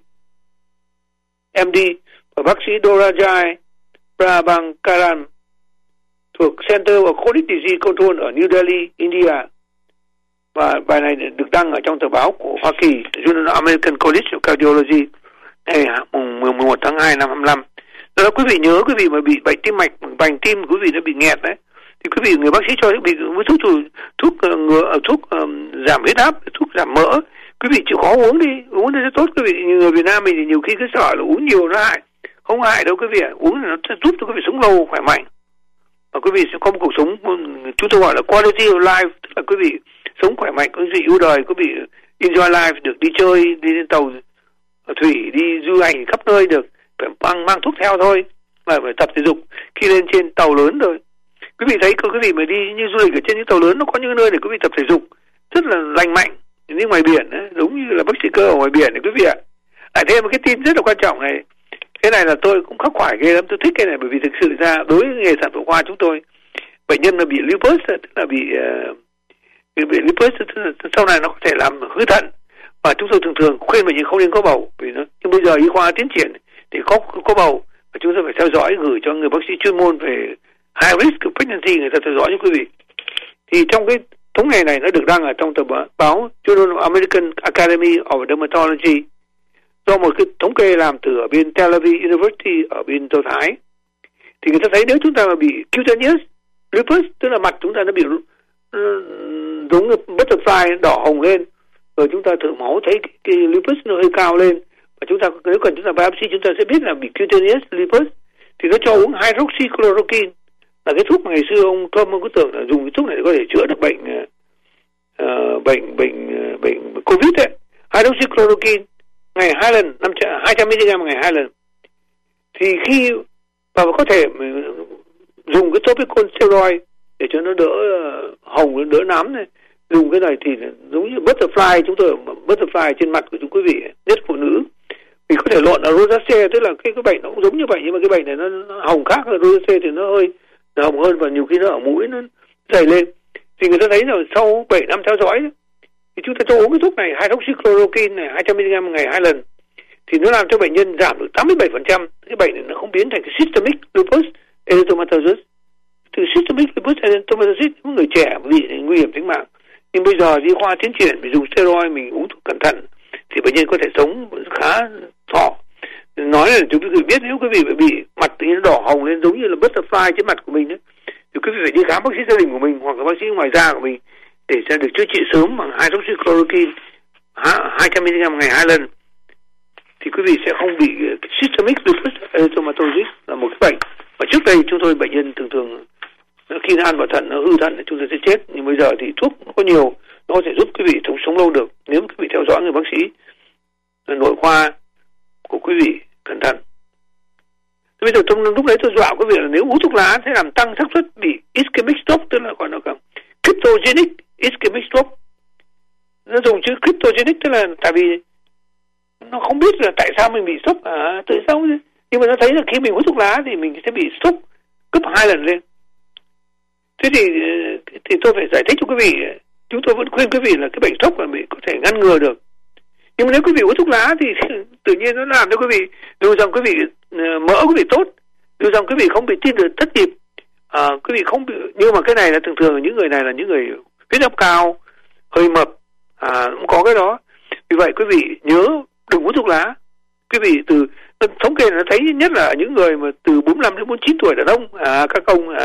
MD, và bác sĩ Dorajai Prabhakaran thuộc Center of Chronic Disease Control ở New Delhi, India. Và bài này được đăng ở trong tờ báo của Hoa Kỳ, Journal American College of Cardiology, ngày 11 tháng 2 năm 25. Đó quý vị nhớ, quý vị mà bị bệnh tim mạch, vành tim quý vị nó bị nghẹt đấy, thì quý vị người bác sĩ cho bị với thuốc giảm huyết áp, thuốc giảm mỡ, quý vị chịu khó uống đi, uống thì sẽ tốt. Quý vị người Việt Nam mình thì nhiều khi cứ sợ là uống nhiều nó hại, không hại đâu quý vị, uống thì nó sẽ giúp cho quý vị sống lâu khỏe mạnh, và quý vị sẽ có một cuộc sống chúng tôi gọi là quality of life, tức là quý vị sống khỏe mạnh, quý vị yêu đời, quý vị enjoy life, được đi chơi, đi lên tàu thủy, đi du hành khắp nơi được, phải mang thuốc theo thôi, mà phải tập thể dục khi lên trên tàu lớn rồi. Quý vị thấy quý vị mà đi như du lịch ở trên những tàu lớn, nó có những nơi để quý vị tập thể dục rất là lành mạnh. Như ngoài biển ấy, giống như là bác sĩ cơ ở ngoài biển này quý vị ạ. Lại thêm một cái tin rất là quan trọng này. Cái này là tôi cũng khắc khoải ghê lắm, tôi thích cái này, bởi vì thực sự ra đối với nghề sản phụ khoa chúng tôi, bệnh nhân mà bị lupus, tức là bị lupus sau này nó có thể làm hư thận, và chúng tôi thường khuyên bệnh nhân không nên có bầu, vì nó nhưng bây giờ y khoa tiến triển thì có bầu, và chúng tôi phải theo dõi, gửi cho người bác sĩ chuyên môn về high risk pregnancy, người ta theo dõi cho quý vị. Thì trong cái thống kê này nó được đăng ở trong tờ báo Journal American Academy of Dermatology, do một cái thống kê làm từ ở bên Tel Aviv University ở bên Châu Thái. Thì người ta thấy nếu chúng ta mà bị cutaneous lupus, tức là mặt chúng ta nó bị giống như butterfly đỏ hồng lên, rồi chúng ta thử máu thấy cái lupus nó hơi cao lên, và chúng ta nếu cần chúng ta biopsy chúng ta sẽ biết là bị cutaneous lupus, thì nó cho uống hydroxychloroquine, là cái thuốc mà ngày xưa ông Trump ông cứ tưởng là dùng cái thuốc này để có thể chữa được bệnh Covid ấy. Hydroxychloroquine ngày 2 lần, 200 mg ngày 2 lần. Thì khi và có thể dùng cái topical steroid để cho nó đỡ hồng, đỡ nám này. Dùng cái này thì giống như butterfly, chúng tôi butterfly trên mặt của chúng quý vị, nhất phụ nữ, Mình có thể luận là rosacea, tức là cái bệnh nó cũng giống như vậy, nhưng mà cái bệnh này nó hồng khác, là rosacea thì nó hơi hồng hơn và nhiều khi nó ở mũi nó dày lên. Thì người ta thấy là sau 7 năm theo dõi thì chúng ta cho uống cái thuốc này, hydroxychloroquine này 200mg một ngày 2 lần, thì nó làm cho bệnh nhân giảm được 87%. Cái bệnh này nó không biến thành cái systemic lupus erythematosus. Từ systemic lupus erythematosus những người trẻ bị nguy hiểm tính mạng. Nhưng bây giờ y khoa tiến triển, mình dùng steroid, mình uống thuốc cẩn thận thì bệnh nhân có thể sống khá thọ. Nói là chúng quý vị biết, nếu quý vị bị mặt tự nhiên đỏ hồng lên giống như là butterfly trên mặt của mình đấy, thì quý vị phải đi khám bác sĩ gia đình của mình hoặc là bác sĩ ngoài da của mình để sẽ được chữa trị sớm bằng hydroxychloroquine 200mg một ngày 2 lần. Thì quý vị sẽ không bị systemic lupus erythematosus, là một cái bệnh mà trước đây chúng tôi bệnh nhân thường khi nó ăn vào thận, nó hư thận, chúng tôi sẽ chết. Nhưng bây giờ thì thuốc có nhiều, nó có thể giúp quý vị sống lâu được nếu quý vị theo dõi người bác sĩ nội khoa của quý vị cẩn thận. Bây giờ trong lúc đấy tôi dọa quý vị là nếu hút thuốc lá sẽ làm tăng xác suất bị ischemic stroke, tức là gọi là cryptogenic ischemic stroke. Nó dùng chữ cryptogenic tức là tại vì nó không biết là tại sao mình bị stroke, tại sao, nhưng mà nó thấy là khi mình hút thuốc lá thì mình sẽ bị stroke gấp 2 lần lên. Thế thì tôi phải giải thích cho quý vị, chúng tôi vẫn khuyên quý vị là cái bệnh stroke là mình có thể ngăn ngừa được. Nhưng mà nếu quý vị hút thuốc lá thì tự nhiên nó làm cho quý vị dù rằng quý vị mỡ quý vị tốt, dù rằng quý vị không bị tim được thất nhịp, quý vị không bị, nhưng mà cái này là thường những người này là những người huyết áp cao, hơi mập, cũng có cái đó. Vì vậy quý vị nhớ đừng hút thuốc lá. Quý vị từ thống kê nó thấy nhất là những người mà từ 45 đến 49 tuổi đàn ông, các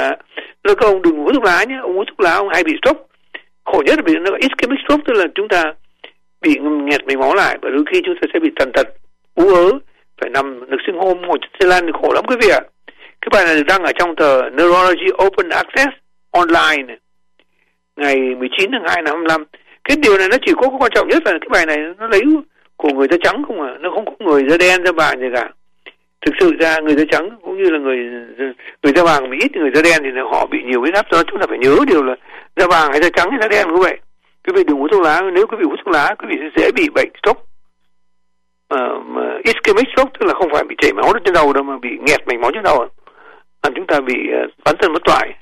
ông đừng hút thuốc lá nhé. Ông hút thuốc lá ông hay bị stroke. Khổ nhất là bị nó ischemic stroke, tức là chúng ta bị nghẹt mạch máu lại và đôi khi chúng ta sẽ bị tần tật, ú ớ, phải nằm nực sinh hôm, ngồi trên xe lăn thì khổ lắm quý vị ạ. Cái bài này được đăng ở trong tờ Neurology Open Access Online ngày 19 tháng 2 năm 25. Cái điều này nó chỉ có quan trọng nhất là cái bài này nó lấy của người da trắng không à, nó không có người da đen da vàng gì cả. Thực sự ra người da trắng cũng như là người da vàng bị ít, người da đen thì họ bị nhiều huyết áp. Do chúng ta phải nhớ điều là da vàng hay da trắng hay da đen cũng vậy. Quý vị đừng hút thuốc lá, nếu quý vị hút thuốc lá quý vị sẽ dễ bị bệnh stroke. Ischemic stroke tức là không phải bị chảy máu trên đầu đâu mà bị nghẹt mạch máu trên đầu, làm chúng ta bị bán thân mất toại.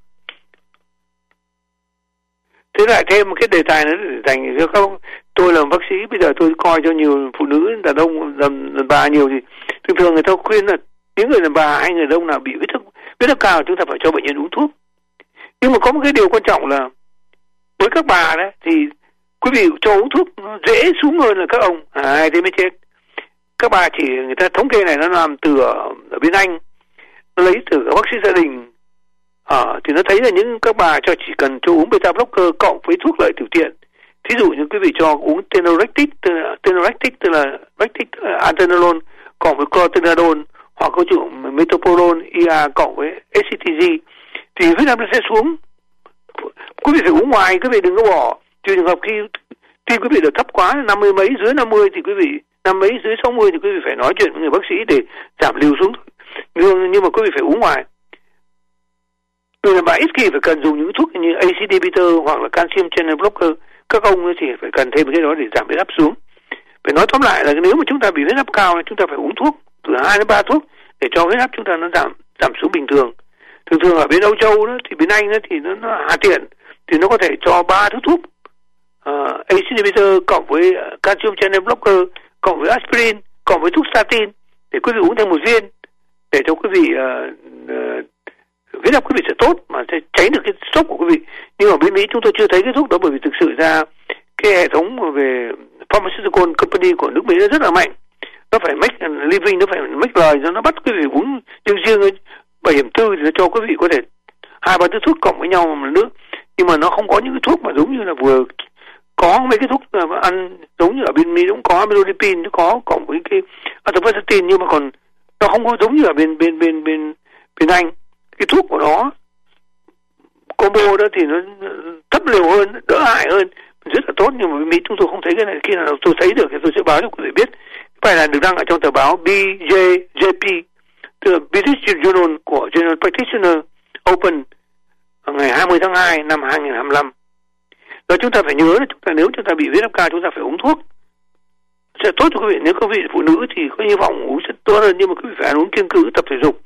Thế lại thêm một cái đề tài nữa để dành cho các tôi là bác sĩ, bây giờ tôi coi cho nhiều phụ nữ đàn ông đàn bà nhiều thì thường người ta khuyên là những người đàn bà hay người đàn ông nào bị huyết áp cao chúng ta phải cho bệnh nhân uống thuốc. Nhưng mà có một cái điều quan trọng là với các bà đấy thì quý vị cho uống thuốc nó dễ xuống hơn là các ông, thế mới chết. Các bà chỉ người ta thống kê này nó làm từ ở bên Anh, nó lấy từ các bác sĩ gia đình, thì nó thấy là những các bà chỉ cần cho uống beta blocker cộng với thuốc lợi tiểu tiện. Thí dụ như quý vị cho uống tenoractic tức là lactic atenolol cộng với clotrimazole hoặc có dụng metoprolol IA cộng với ACTG thì huyết áp nó sẽ xuống. Quý vị phải uống ngoài, quý vị đừng có bỏ. Trừ trường hợp khi tim quý vị được thấp quá 50 mấy dưới 50 thì quý vị 50 mấy dưới 60 thì quý vị phải nói chuyện với người bác sĩ để giảm liều xuống. Nhưng mà quý vị phải uống ngoài. Người đàn bà ít khi phải cần dùng những thuốc như ACD inhibitor hoặc là calcium channel blocker. Các ông thì phải cần thêm cái đó để giảm huyết áp xuống. Phải nói tóm lại là nếu mà chúng ta bị huyết áp cao chúng ta phải uống thuốc từ 2 đến 3 thuốc để cho huyết áp chúng ta nó giảm xuống bình thường. Thường ở bên Âu Châu đó, thì bên Anh đó, thì nó hạ tiện thì nó có thể cho 3 thứ thuốc ACE inhibitor cộng với calcium channel blocker cộng với aspirin cộng với thuốc statin để quý vị uống thêm một viên để cho quý vị huyết áp quý vị sẽ tốt mà sẽ tránh được cái sốc của quý vị. Nhưng ở bên Mỹ chúng tôi chưa thấy cái thuốc đó bởi vì thực sự ra cái hệ thống về pharmaceutical company của nước Mỹ nó rất là mạnh. Nó phải make living, nó phải make lời cho nó bắt quý vị uống riêng bảo hiểm tư thì nó cho quý vị có thể 2-3 thứ thuốc cộng với nhau một nước. Nhưng mà nó không có những cái thuốc mà giống như là vừa có mấy cái thuốc mà ăn giống như ở bên Mỹ cũng có amlodipine nó có cộng với cái atorvastatin, nhưng mà còn nó không có giống như ở bên Anh. Cái thuốc của nó combo đó thì nó thấp liều hơn, đỡ hại hơn, rất là tốt. Nhưng mà bên Mỹ chúng tôi không thấy cái này. Khi nào tôi thấy được thì tôi sẽ báo cho quý vị biết. Cái bài này được đăng ở trong tờ báo BJJP, tức là British Journal của General Practitioner Open ngày 20 tháng 2 năm 2025. Rồi chúng ta phải nhớ là nếu chúng ta bị huyết áp cao chúng ta phải uống thuốc sẽ tốt cho quý vị. Nếu quý vị phụ nữ thì có hy vọng uống sẽ tốt hơn, nhưng mà quý vị phải ăn uống kiêng cữ, tập thể dục.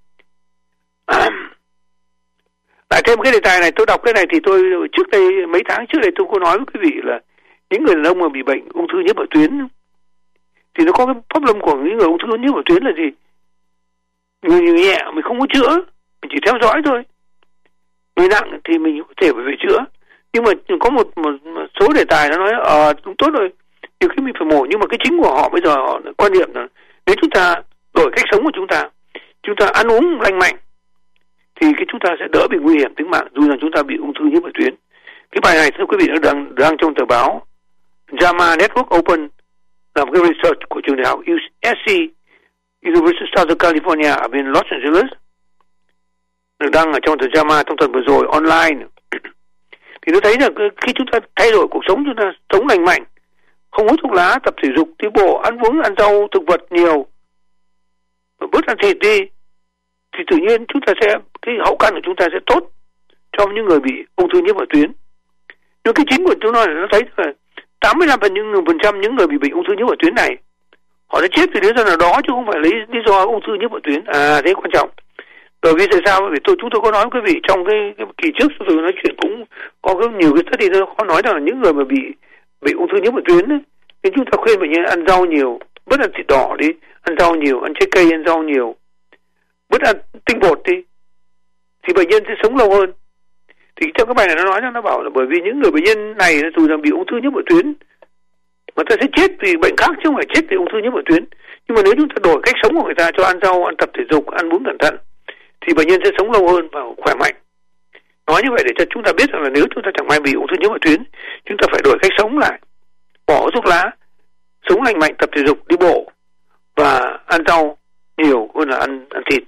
Lại thêm cái đề tài này, tôi đọc cái này thì tôi trước đây, mấy tháng trước đây tôi có nói với quý vị là những người đàn ông mà bị bệnh ung thư nhiễm ở tuyến thì nó có cái problem của những người ung thư nhiễm ở tuyến là gì? Người nhẹ mình không có chữa, mình chỉ theo dõi thôi. Người nặng thì mình có thể phải chữa. Nhưng mà có một số đề tài nó nói cũng tốt rồi, nhiều khi mình phải mổ, nhưng mà cái chính của họ bây giờ họ quan niệm là nếu chúng ta đổi cách sống của chúng ta ăn uống lành mạnh thì chúng ta sẽ đỡ bị nguy hiểm tính mạng dù rằng chúng ta bị ung thư nhiễm ở tuyến. Cái bài này thưa quý vị nó đang trong tờ báo JAMA Network Open, là một cái research của trường đại học USC, University of Southern California ở bên Los Angeles, được đăng ở trong tờ JAMA trong tuần vừa rồi online. Thì nó thấy là khi chúng ta thay đổi cuộc sống, chúng ta sống lành mạnh, không hút thuốc lá, tập thể dục, đi bộ, ăn uống, ăn rau thực vật nhiều, bớt ăn thịt đi, thì tự nhiên chúng ta sẽ, cái hậu căn của chúng ta sẽ tốt cho những người bị ung thư nhiễm ở tuyến. Nhưng cái chính của chúng nó là nó thấy là 85% những người bị bệnh ung thư nhiễm ở tuyến này họ đã chết vì lý do nào đó, chứ không phải lấy lý do ung thư nhiễm ở tuyến. Thế quan trọng. Bởi vì tại sao? Vì chúng tôi có nói với quý vị trong cái kỳ trước chúng tôi nói chuyện cũng có nhiều cái study nó có nói rằng là những người mà bị ung thư nhiễm ở tuyến ấy, thì chúng ta khuyên bệnh nhân ăn rau nhiều, bớt ăn thịt đỏ đi, ăn rau nhiều, ăn trái cây, ăn rau nhiều, bớt ăn tinh bột đi, thì bệnh nhân sẽ sống lâu hơn. Thì trong cái bài này nó nói rằng, nó bảo là bởi vì những người bệnh nhân này dù rằng bị ung thư nhiễm ở tuyến mà ta sẽ chết vì bệnh khác chứ không phải chết vì ung thư nhiễm ở tuyến. Nhưng mà nếu chúng ta đổi cách sống của người ta, cho ăn rau, ăn tập thể dục, ăn uống cẩn thận, thì bệnh nhân sẽ sống lâu hơn và khỏe mạnh. Nói như vậy để cho chúng ta biết rằng là nếu chúng ta chẳng may bị ung thư nhiễm ở tuyến, chúng ta phải đổi cách sống lại, bỏ thuốc lá, sống lành mạnh, tập thể dục, đi bộ và ăn rau nhiều hơn là ăn thịt.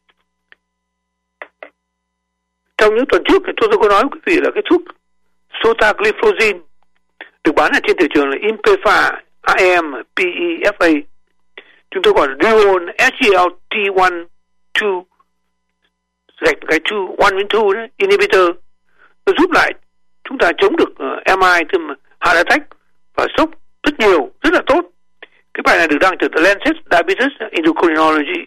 Trong những tuần trước thì tôi có nói với quý vị là cái thuốc sotagliflozin được bán ở trên thị trường là Inpefa, IMPEFA. Chúng tôi gọi là Dual SGLT1 inhibitor. Nó giúp lại chúng ta chống được MI, tức là heart attack và stroke rất nhiều, rất là tốt. Cái bài này được đăng từ The Lancet Diabetes Endocrinology.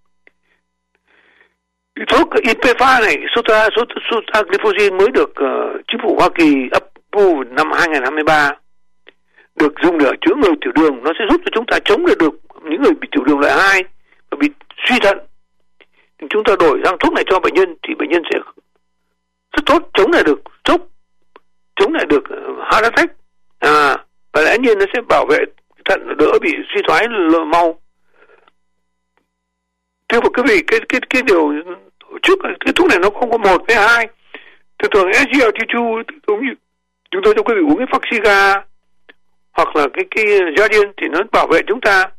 Thuốc Inpefa này, sotagliflozin mới được chính phủ Hoa Kỳ approve năm 2023, được dùng để chữa người tiểu đường. Nó sẽ giúp cho chúng ta chống được những người bị tiểu đường loại 2 và bị suy thận. Chúng ta đổi sang thuốc này cho bệnh nhân thì bệnh nhân sẽ rất tốt, chống lại được stroke, chống lại được heart attack, và lẽ nhiên nó sẽ bảo vệ thận đỡ bị suy thoái mau. Thưa quý vị, cái điều trước cái thuốc này nó không có 1 với 2. Thường SGLT2 giống như chúng tôi cho quý vị uống cái Farxiga hoặc là cái Jardiance thì nó bảo vệ chúng ta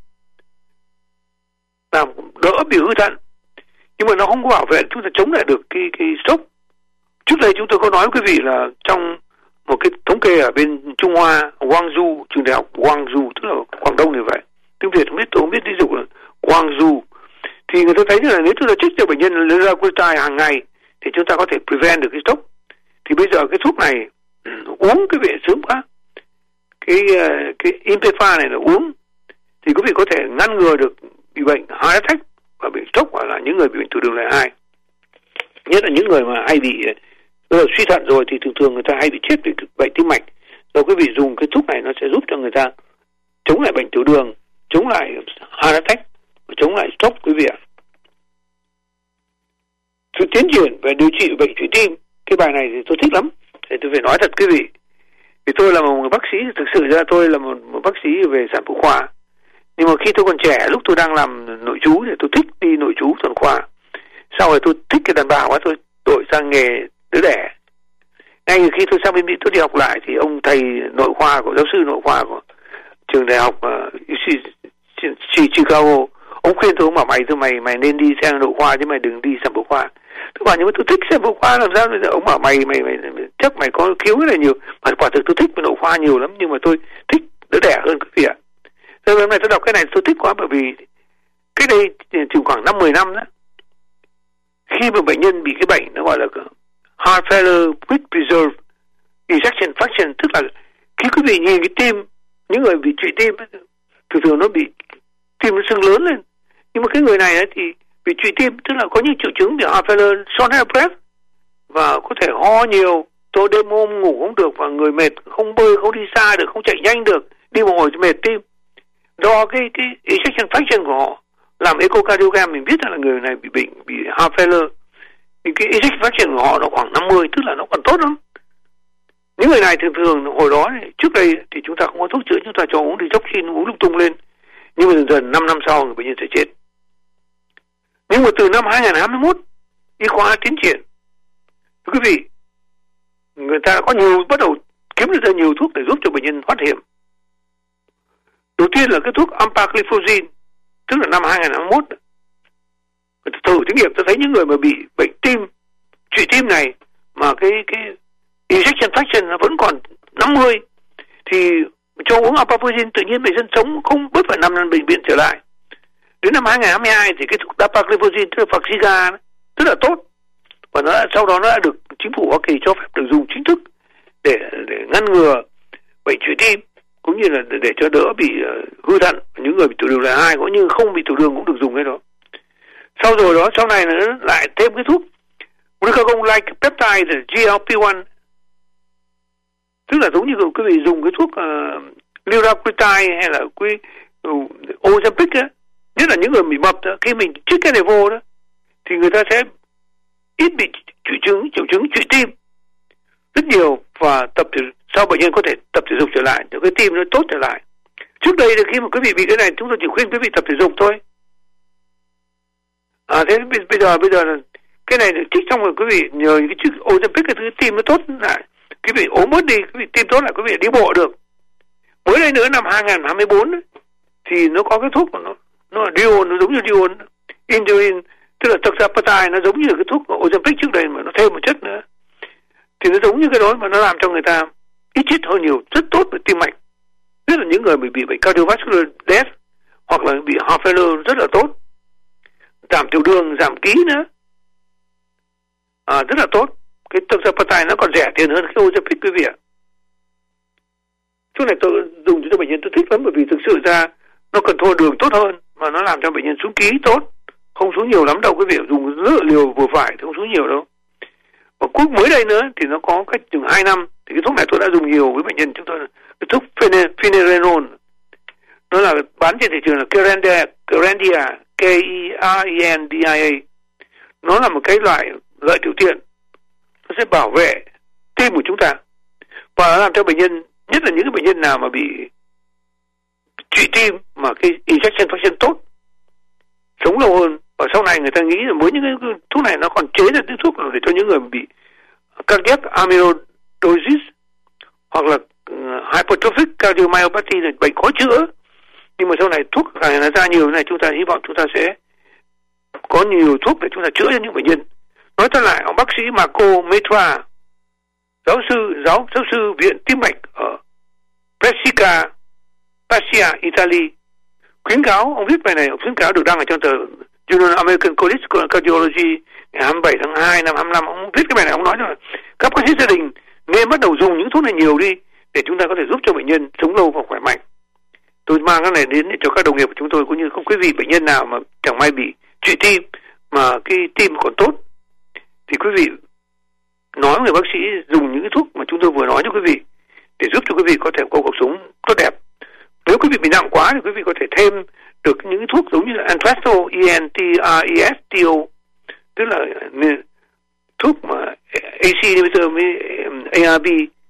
làm đỡ bị hư thận, nhưng mà nó không có bảo vệ chúng ta chống lại được cái stroke. Trước đây chúng tôi có nói với quý vị là trong một cái thống kê ở bên Trung Hoa, Guangzhou, trường đại học Guangzhou, tức là Quảng Đông như vậy, tiếng Việt tôi không biết ví dụ là Guangzhou, thì người ta thấy là nếu chúng ta trích cho bệnh nhân liraglutide hàng ngày thì chúng ta có thể prevent được cái stroke. Thì bây giờ cái thuốc này uống cái vị sớm quá, cái Inpefa này là uống thì quý vị có thể ngăn ngừa được bị bệnh heart attack và bị stroke, hoặc là những người bị bệnh tiểu đường loại 2. Nhất là những người mà hay bị suy thận rồi thì thường người ta hay bị chết vì bệnh tim mạch. Rồi quý vị dùng cái thuốc này nó sẽ giúp cho người ta chống lại bệnh tiểu đường, chống lại heart attack và chống lại stroke quý vị ạ. Sự tiến triển về điều trị bệnh thủy tim, cái bài này thì tôi thích lắm. Thì tôi phải nói thật quý vị, vì tôi là một người bác sĩ, thực sự ra tôi là một bác sĩ về sản phụ khoa. Nhưng mà khi tôi còn trẻ, lúc tôi đang làm nội trú thì tôi thích đi nội trú sản khoa. Sau rồi tôi thích cái đàn bà quá, tôi đổi sang nghề đỡ đẻ. Ngay khi tôi sang bên Mỹ tôi đi học lại thì ông thầy nội khoa của giáo sư nội khoa của trường đại học Chicago, ông khuyên tôi, ông bảo mày nên đi sang nội khoa chứ mày đừng đi sản phụ khoa. Tôi bảo nhưng mà tôi thích sản phụ khoa làm sao bây giờ? Ông bảo mày chắc mày có khiếu rất là nhiều. Mà quả thực tôi thích nội khoa nhiều lắm, nhưng mà tôi thích đỡ đẻ hơn quý vị ạ. Rồi hôm nay tôi đọc cái này tôi thích quá, bởi vì cái đây chừng khoảng 5-10 năm đó, khi mà bệnh nhân bị cái bệnh nó gọi là heart failure with preserved ejection fraction, tức là khi quý vị nhìn cái tim, những người bị trụy tim thường nó bị tim nó sưng lớn lên. Nhưng mà cái người này ấy thì bị trụy tim, tức là có những triệu chứng bị heart failure, shortness of breath, và có thể ho nhiều, tối đêm hôm ngủ không được, và người mệt, không bơi, không đi xa được, không chạy nhanh được, đi một hồi mệt tim. Do cái ejection fraction của họ, làm echocardiogram mình biết là người này bị bệnh, bị heart failure, thì cái ejection fraction của họ nó khoảng 50, tức là nó còn tốt lắm. Những người này thường hồi đó trước đây thì chúng ta không có thuốc chữa, chúng ta cho uống digoxin, uống lung tung lên, nhưng mà dần 5 năm sau người bệnh nhân sẽ chết. Nhưng mà từ năm 2021 y khoa tiến triển, thưa quý vị, người ta có bắt đầu kiếm được ra nhiều thuốc để giúp cho bệnh nhân thoát hiểm. Đầu tiên là cái thuốc empagliflozin, tức là năm 2021 thử thí nghiệm, ta thấy những người mà bị bệnh tim, trụy tim này mà cái ejection fraction nó vẫn còn 50 thì cho uống empagliflozin, tự nhiên bệnh nhân sống không bớt phải 5 năm bệnh viện trở lại. Đến năm 2022 thì cái thuốc dapagliflozin, tức là Farxiga, rất là tốt, và sau đó nó đã được chính phủ Hoa Kỳ cho phép được dùng chính thức để ngăn ngừa bệnh trụy tim, cũng như là để cho đỡ bị hư thận. Những người bị tiểu đường loại 2 cũng như không bị tiểu đường cũng được dùng cái đó. Sau này nó lại thêm cái thuốc glucagon-like peptide là GLP-1, tức là giống như quý vị dùng cái thuốc liraglutide hay là Ozempic á, nhất là những người bị mập đó, khi mình chích cái này vô đó thì người ta sẽ ít bị triệu chứng trụy tim rất nhiều, và sau bệnh nhân có thể tập thể dục trở lại để cái tim nó tốt trở lại. Trước đây là khi mà quý vị bị cái này, chúng tôi chỉ khuyên quý vị tập thể dục thôi. Thế bây giờ là cái này trích xong rồi quý vị nhờ cái chiếc Ozempic, cái thứ tim nó tốt lại, quý vị ốm mất đi, quý vị tim tốt lại, quý vị đi bộ được. Mới đây nữa năm 2024 ấy, thì nó có cái thuốc mà nó là Dion, nó giống như Dion, Insulin, tức là Tirzepatide, nó giống như cái thuốc Ozempic trước đây mà nó thêm một chất nữa, thì nó giống như cái đó mà nó làm cho người ta ít chết hơn nhiều, rất tốt với tim mạch, rất là những người bị bệnh cardiovascular death hoặc là bị heart failure rất là tốt, giảm tiểu đường, giảm ký nữa, rất là tốt. Cái Tirzepatide nó còn rẻ tiền hơn cái Ozempic quý vị ạ. Thuốc này tôi dùng cho bệnh nhân tôi thích lắm, bởi vì thực sự ra nó control đường tốt hơn, mà nó làm cho bệnh nhân xuống ký tốt, không xuống nhiều lắm đâu quý vị, dùng rất là liều vừa phải, không xuống nhiều đâu. Và cuối mới đây nữa thì nó có cách chừng 2 năm thì cái thuốc này tôi đã dùng nhiều với bệnh nhân chúng tôi, cái thuốc finerenone, nó là bán trên thị trường là Kerendia, K-E-R-E-N-D-I-A. Nó là một cái loại lợi tiểu tiện, nó sẽ bảo vệ tim của chúng ta, và nó làm cho bệnh nhân, nhất là những cái bệnh nhân nào mà bị trụy tim mà cái ejection fraction tốt, sống lâu hơn. Và sau này người ta nghĩ là với những cái thuốc này nó còn chế ra cái thuốc để cho những người bị cardiac amyloidosis hoặc là hypertrophic cardiomyopathy là bệnh khó chữa. Nhưng mà sau này thuốc càng ra nhiều này, chúng ta hy vọng chúng ta sẽ có nhiều thuốc để chúng ta chữa cho những bệnh nhân. Nói thật lại, ông bác sĩ Marco Metra, giáo sư viện tim mạch ở Brescia, Italy, khuyến cáo, ông viết bài này, ông khuyến cáo được đăng ở trong tờ Journal American College of Cardiology ngày 27 tháng 2 năm 25. Ông viết cái bài này, ông nói là các bác sĩ gia đình nên bắt đầu dùng những thuốc này nhiều đi để chúng ta có thể giúp cho bệnh nhân sống lâu và khỏe mạnh. Tôi mang cái này đến để cho các đồng nghiệp của chúng tôi, cũng như không quý vị bệnh nhân nào mà chẳng may bị trụy tim mà cái tim còn tốt, thì quý vị nói với người bác sĩ dùng những cái thuốc mà chúng tôi vừa nói cho quý vị để giúp cho quý vị có thể có cuộc sống tốt đẹp. Nếu quý vị bị nặng quá thì quý vị có thể thêm được những cái thuốc giống như là Entresto, E-N-T-R-E-S-T-O, tức là thuốc mà AC inhibitor với ARB,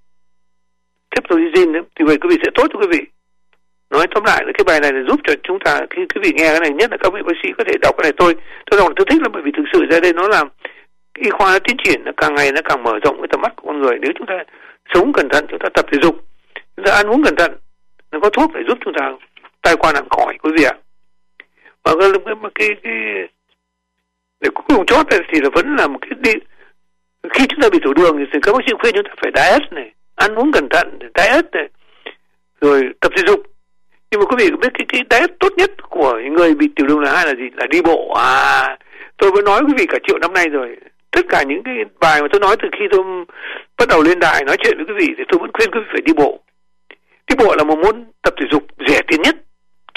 ceftriaxone, thì vậy quý vị sẽ tốt cho quý vị. Nói tóm lại là cái bài này là giúp cho chúng ta, khi quý vị nghe cái này, nhất là các vị bác sĩ có thể đọc cái này. Tôi đọc tôi thích lắm, bởi vì thực sự ra đây nó làm y khoa nó tiến triển, nó càng ngày nó càng mở rộng cái tầm mắt của con người. Nếu chúng ta sống cẩn thận, chúng ta tập thể dục, chúng ta ăn uống cẩn thận, nó có thuốc để giúp chúng ta tai qua nạn khỏi quý vị ạ. Và cái để cuối cùng chốt thì là vẫn là một cái khi chúng ta bị tiểu đường thì các bác sĩ khuyên chúng ta phải diet này, ăn uống cẩn thận, diet này, rồi tập thể dục. Nhưng mà quý vị biết cái diet tốt nhất của người bị tiểu đường là hai là gì? Là đi bộ. Tôi vẫn nói quý vị cả triệu năm nay rồi. Tất cả những cái bài mà tôi nói từ khi tôi bắt đầu lên đài nói chuyện với quý vị thì tôi vẫn khuyên quý vị phải đi bộ. Đi bộ là một môn tập thể dục rẻ tiền nhất,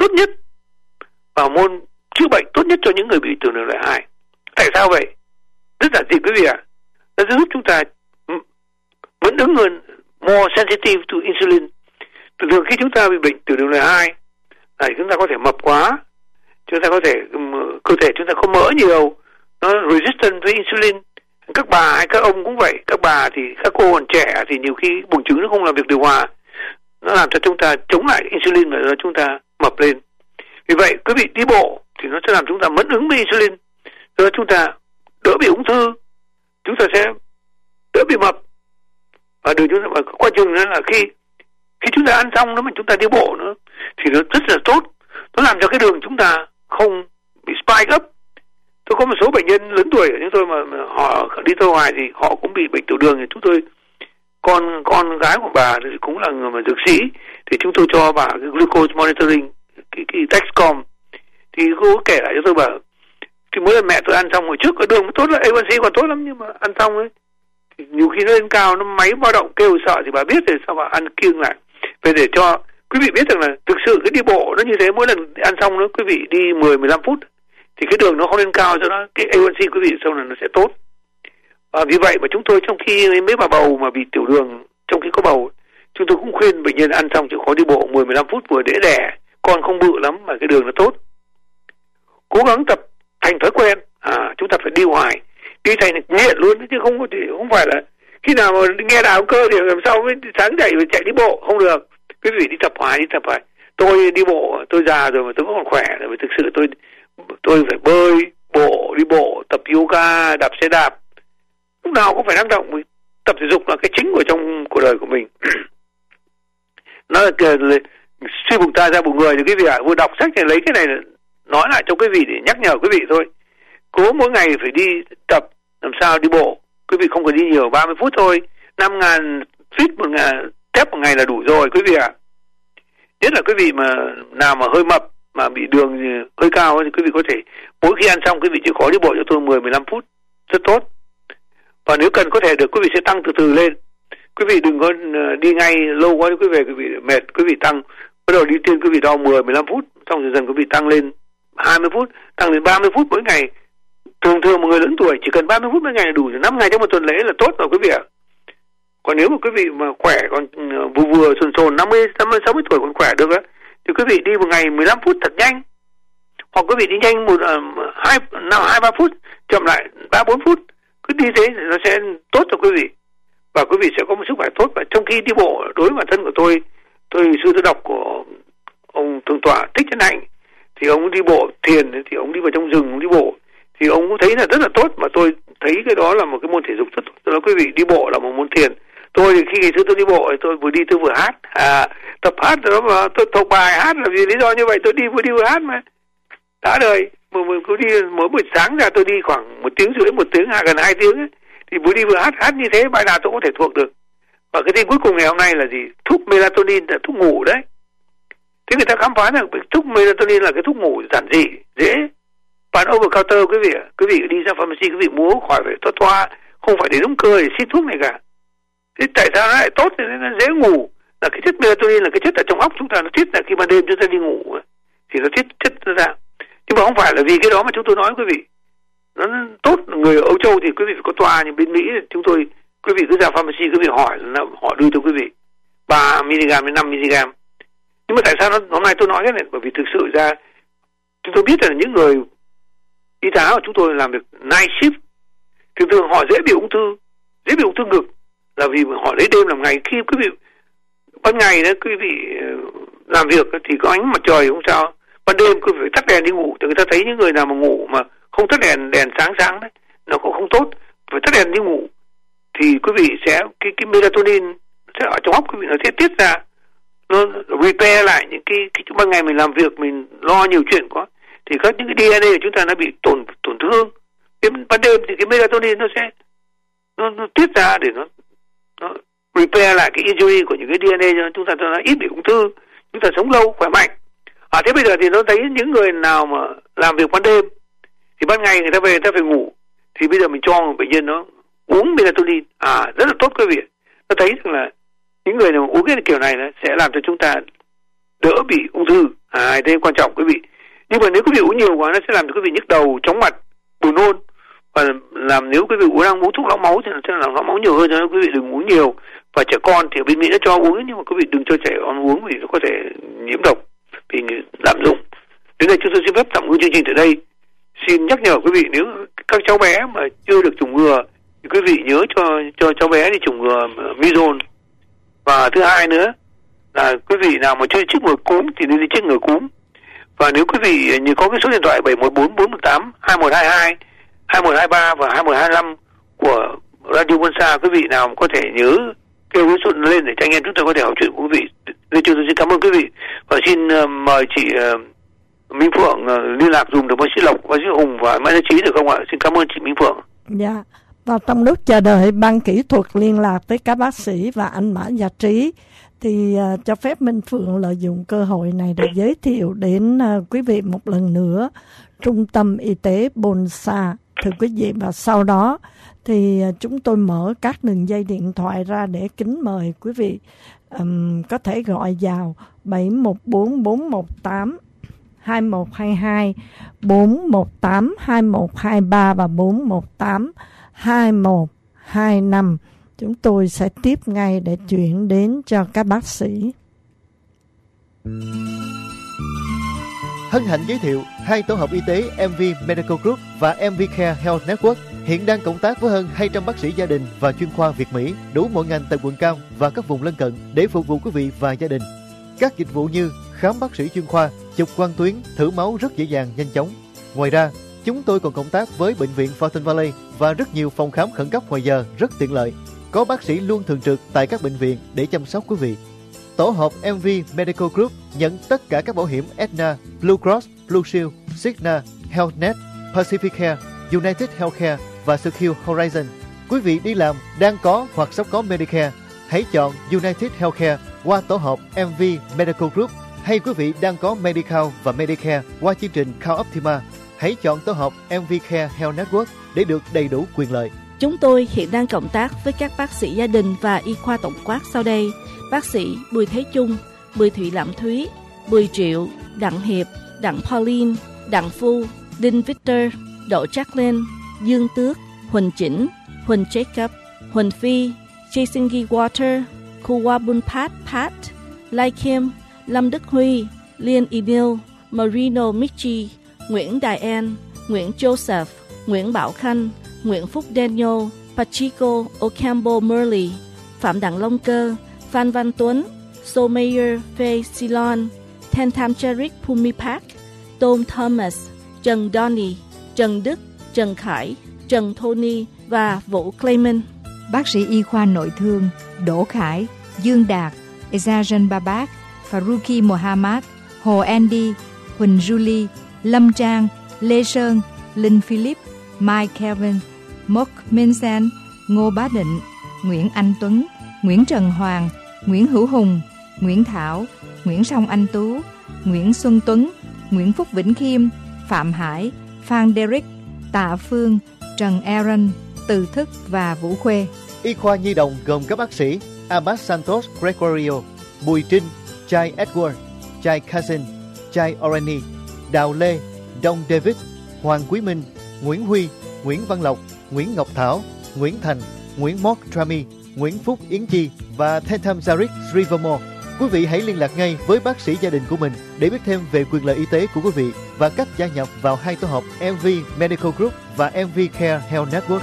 tốt nhất và hormone chữa bệnh tốt nhất cho những người bị tiểu đường loại 2. Tại sao vậy? Rất giản dị quý vị ạ. Nó giúp chúng ta vẫn ứng hơn, more sensitive to insulin. Thường khi chúng ta bị bệnh tiểu đường loại 2 là chúng ta có thể mập quá, chúng ta có thể cơ thể chúng ta có mỡ nhiều, nó resistant với insulin. Các bà hay các ông cũng vậy. Các bà thì các cô còn trẻ thì nhiều khi buồng trứng nó không làm việc điều hòa, nó làm cho chúng ta chống lại insulin và chúng ta mập lên. Vì vậy quý vị đi bộ thì nó sẽ làm chúng ta mẫn ứng với insulin, cho chúng ta đỡ bị ung thư, chúng ta sẽ đỡ bị mập. Và điều chúng ta qua chừng nữa là khi chúng ta ăn xong đó mà chúng ta đi bộ nữa thì nó rất là tốt, nó làm cho cái đường chúng ta không bị spike up. Tôi có một số bệnh nhân lớn tuổi của chúng tôi mà họ đi tôi hoài thì họ cũng bị bệnh tiểu đường, thì chúng tôi con gái của bà thì cũng là người mà dược sĩ, thì chúng tôi cho bà cái glucose monitoring, cái Dexcom, thì cô kể lại cho tôi bảo thì mỗi lần mẹ tôi ăn xong hồi trước cái đường tốt là A1C còn tốt lắm, nhưng mà ăn xong ấy thì nhiều khi nó lên cao, nó máy báo động kêu sợ, thì bà biết rồi sao bà ăn kiêng lại. Về để cho quý vị biết rằng là thực sự cái đi bộ nó như thế, mỗi lần ăn xong đó quý vị đi 10-15 phút thì cái đường nó không lên cao, cho nó cái A1C quý vị sau này nó sẽ tốt. Và vì vậy mà chúng tôi trong khi mấy bà bầu mà bị tiểu đường, trong khi có bầu, chúng tôi cũng khuyên bệnh nhân ăn xong chịu khó đi bộ 10-15 phút vừa để đẻ, con không bự lắm mà cái đường nó tốt. Cố gắng tập thành thói quen, chúng ta phải đi hoài, đi thành nghiện luôn, chứ không phải là khi nào mà nghe đào cơ thì làm sao mới sáng dậy và chạy đi bộ, không được. Quý vị đi tập hoài. Tôi đi bộ, tôi già rồi mà tôi vẫn còn khỏe, rồi thực sự tôi phải bơi, đi bộ, tập yoga, đạp xe đạp, lúc nào cũng phải năng động. Tập thể dục là cái chính của trong cuộc đời của mình. Nó là suy bụng ta ra bụng người thì quý vị ạ. Vừa đọc sách thì lấy cái này nói lại cho quý vị để nhắc nhở quý vị thôi. Cố mỗi ngày phải đi tập làm sao đi bộ. Quý vị không cần đi nhiều, 30 phút thôi, 5.000 feet step một ngày là đủ rồi quý vị ạ. Nhất là quý vị mà nào mà hơi mập mà bị đường hơi cao thì quý vị có thể mỗi khi ăn xong quý vị chịu khó đi bộ cho tôi 10-15 phút, rất tốt. Và nếu cần có thể được, quý vị sẽ tăng từ từ lên. Quý vị đừng có đi ngay lâu quá, quý vị mệt, quý vị tăng. Bắt đầu đi tiên quý vị đo 10-15 phút, xong dần dần quý vị tăng lên 20 phút, tăng lên 30 phút mỗi ngày. Thường một người lớn tuổi chỉ cần 30 phút mỗi ngày là đủ, 5 ngày trong một tuần lễ là tốt rồi quý vị ạ. Còn nếu mà quý vị mà khỏe, còn vừa sồn 50, 60 tuổi còn khỏe được á, thì quý vị đi một ngày 15 phút thật nhanh. Hoặc quý vị đi nhanh 2-3 phút, chậm lại 3-4 phút. Cứ đi thế nó sẽ tốt cho quý vị. Và quý vị sẽ có một sức khỏe tốt. Và trong khi đi bộ, đối với bản thân của tôi xưa tôi đọc của ông Thượng tọa Thích Trấn Hạnh, thì ông đi bộ thiền, thì ông đi vào trong rừng, ông đi bộ, thì ông cũng thấy là rất là tốt. Mà tôi thấy cái đó là một cái môn thể dục rất tốt. Tôi nói quý vị, đi bộ là một môn thiền. Tôi thì khi ngày xưa tôi đi bộ, tôi vừa đi tôi vừa hát, tập hát đó mà tôi thuộc bài hát là vì lý do như vậy. Tôi đi vừa hát mà đã đời. Mình cứ đi mỗi buổi sáng ra tôi đi khoảng 1 tiếng rưỡi, 1 tiếng, gần 2 tiếng ấy. Thì vừa đi vừa hát như thế bài nào tôi có thể thuộc được. Và cái tin cuối cùng ngày hôm nay là gì? Thuốc melatonin là thuốc ngủ đấy. Thế người ta khám phá rằng thuốc melatonin là cái thuốc ngủ giản dị, dễ bán over counter quý vị ạ. Quý vị đi ra pharmacy, quý vị mua khỏi phải toa, không phải đến đúng cơ để xịt thuốc này cả. Thế tại sao nó lại tốt thì nó dễ ngủ? Là cái chất melatonin là cái chất ở trong óc chúng ta, nó tiết ra khi ban đêm chúng ta đi ngủ thì nó tiết chất ra. Nhưng mà không phải là vì cái đó mà chúng tôi nói quý vị. Nó tốt, người ở Âu Châu thì quý vị phải có toa, nhưng bên Mỹ quý vị cứ ra pharmacy, quý vị hỏi là họ đưa cho quý vị 3mg đến 5mg. Nhưng mà tại sao hôm nay tôi nói cái này? Bởi vì thực sự ra chúng tôi biết là những người y tá của chúng tôi làm việc night shift thường họ dễ bị ung thư ngực, là vì họ lấy đêm làm ngày. Khi quý vị ban ngày đó quý vị làm việc thì có ánh mặt trời không sao, ban đêm quý vị phải tắt đèn đi ngủ. Thì người ta thấy những người nào mà ngủ mà không tắt đèn sáng đấy, nó cũng không tốt, phải tắt đèn đi ngủ. Thì quý vị sẽ cái melatonin sẽ ở trong óc quý vị, nó sẽ tiết ra, nó repair lại những cái ban ngày mình làm việc mình lo nhiều chuyện quá, thì những cái DNA của chúng ta nó bị tổn thương. Ban đêm thì cái melatonin nó sẽ nó tiết ra để nó repair lại cái injury của những cái DNA cho chúng ta ít bị ung thư, chúng ta sống lâu khỏe mạnh. Thế bây giờ thì nó thấy những người nào mà làm việc ban đêm thì ban ngày người ta về người ta phải ngủ, thì bây giờ mình cho bệnh nhân nó uống melatonin, rất là tốt quý vị. Nó thấy rằng là những người nào uống cái kiểu này nó sẽ làm cho chúng ta đỡ bị ung thư. Thế quan trọng quý vị. Nhưng mà nếu quý vị uống nhiều quá nó sẽ làm cho quý vị nhức đầu, chóng mặt, buồn nôn. Và làm nếu quý vị đang uống thuốc lão máu thì nó sẽ làm lão máu nhiều hơn, cho nên quý vị đừng uống nhiều. Và trẻ con thì bên Mỹ nó cho uống, nhưng mà quý vị đừng cho trẻ con uống vì nó có thể nhiễm độc vì lạm dụng. Đến đây chúng tôi xin phép tạm ngưng chương trình tại đây. Xin nhắc nhở quý vị, nếu các cháu bé mà chưa được chủng ngừa thì quý vị nhớ cho cháu bé đi chủng ngừa measles. Và thứ hai nữa là quý vị nào mà chưa chích ngừa cúm thì nên đi chích ngừa cúm. Và nếu quý vị như có cái số điện thoại 714 418 2122 2123 và 2125 của Radio Bonsa, quý vị nào có thể nhớ kêu cái số lên để cho anh em chúng tôi có thể hỏi chuyện của quý vị. Nên chúng tôi xin cảm ơn quý vị và xin mời chị Minh Phượng liên lạc dùng được bác sĩ Lộc, bác sĩ Hùng và Mai Gia Trí được không ạ? Xin cảm ơn chị Minh Phượng. Dạ. Và trong lúc chờ đợi ban kỹ thuật liên lạc tới các bác sĩ và anh Mã Gia Trí thì cho phép Minh Phượng lợi dụng cơ hội này để giới thiệu đến quý vị một lần nữa Trung tâm Y tế Bonsa. Thưa quý vị, và sau đó thì chúng tôi mở các đường dây điện thoại ra để kính mời quý vị có thể gọi vào 714 418 2122, 418 2123 và 418 2125. Chúng tôi sẽ tiếp ngay để chuyển đến cho các bác sĩ. Hân hạnh giới thiệu hai tổ hợp y tế MV Medical Group và MV Care Health Network hiện đang cộng tác với hơn 200 bác sĩ gia đình và chuyên khoa Việt Mỹ đủ mọi ngành tại quận Cao và các vùng lân cận để phục vụ quý vị và gia đình. Các dịch vụ như khám bác sĩ chuyên khoa, chụp quang tuyến, thử máu rất dễ dàng, nhanh chóng. Ngoài ra, chúng tôi còn cộng tác với Bệnh viện Fountain Valley và rất nhiều phòng khám khẩn cấp ngoài giờ rất tiện lợi. Có bác sĩ luôn thường trực tại các bệnh viện để chăm sóc quý vị. Tổ hợp MV Medical Group nhận tất cả các bảo hiểm Aetna, Blue Cross, Blue Shield, Cigna, HealthNet, Pacific Care, United Healthcare và Secure Horizon. Quý vị đi làm, đang có hoặc sắp có Medicare, hãy chọn United Healthcare qua tổ hợp MV Medical Group. Hay quý vị đang có Medi-Cal và Medicare qua chương trình Cal Optima, hãy chọn tổ hợp MV Care Health Network để được đầy đủ quyền lợi. Chúng tôi hiện đang cộng tác với các bác sĩ gia đình và y khoa tổng quát sau đây: bác sĩ Bùi Thế Chung, Bùi Thủy Lãm Thúy, Bùi Triệu, Đặng Hiệp, Đặng Pauline, Đặng Phu, Đinh Victor, Đỗ Jacqueline, Dương Tước, Huỳnh Chỉnh, Huỳnh Jacob, Huỳnh Phi, Jason Ghi Water, Kuwabun Pat, Lai Kim, Lâm Đức Huy, Liên Idil, Marino Michi, Nguyễn Đại An, Nguyễn Joseph, Nguyễn Bảo Khanh, Nguyễn Phúc Daniel, Pachico Ocampo Murley, Phạm Đặng Long Cơ, Phan Văn Tuấn, Somayer Faye Ceylon, Tentham Cherik Pumipak, Tom Thomas, Trần Donny, Trần Đức, Trần Khải, Trần Tony và Vũ Clayman. Bác sĩ y khoa nội thương Đỗ Khải, Dương Đạt, Ezajan Babak, Faruqi Mohammad, Hồ Andy, Huỳnh Julie, Lâm Trang, Lê Sơn, Linh Philip, Mike Kelvin, Mark Minsan, Ngô Bá Định, Nguyễn Anh Tuấn, Nguyễn Trần Hoàng, Nguyễn Hữu Hùng, Nguyễn Thảo, Nguyễn Song Anh Tú, Nguyễn Xuân Tuấn, Nguyễn Phúc Vĩnh Khiêm, Phạm Hải, Phan Derrick, Tạ Phương, Trần Aaron, Từ Thức và Vũ Khuê. Y khoa nhi đồng gồm các bác sĩ Abbas Santos Gregorio, Bùi Trinh, Chai Edward, Chai Cousin, Chai Orani, Đào Lê, Đông David, Hoàng Quý Minh, Nguyễn Huy, Nguyễn Văn Lộc, Nguyễn Ngọc Thảo, Nguyễn Thành, Nguyễn Mark Trami, Nguyễn Phúc Yến Chi và Tentham Zarik Srivamore. Quý vị hãy liên lạc ngay với bác sĩ gia đình của mình để biết thêm về quyền lợi y tế của quý vị và cách gia nhập vào hai tổ hợp MV Medical Group và MV Care Health Network.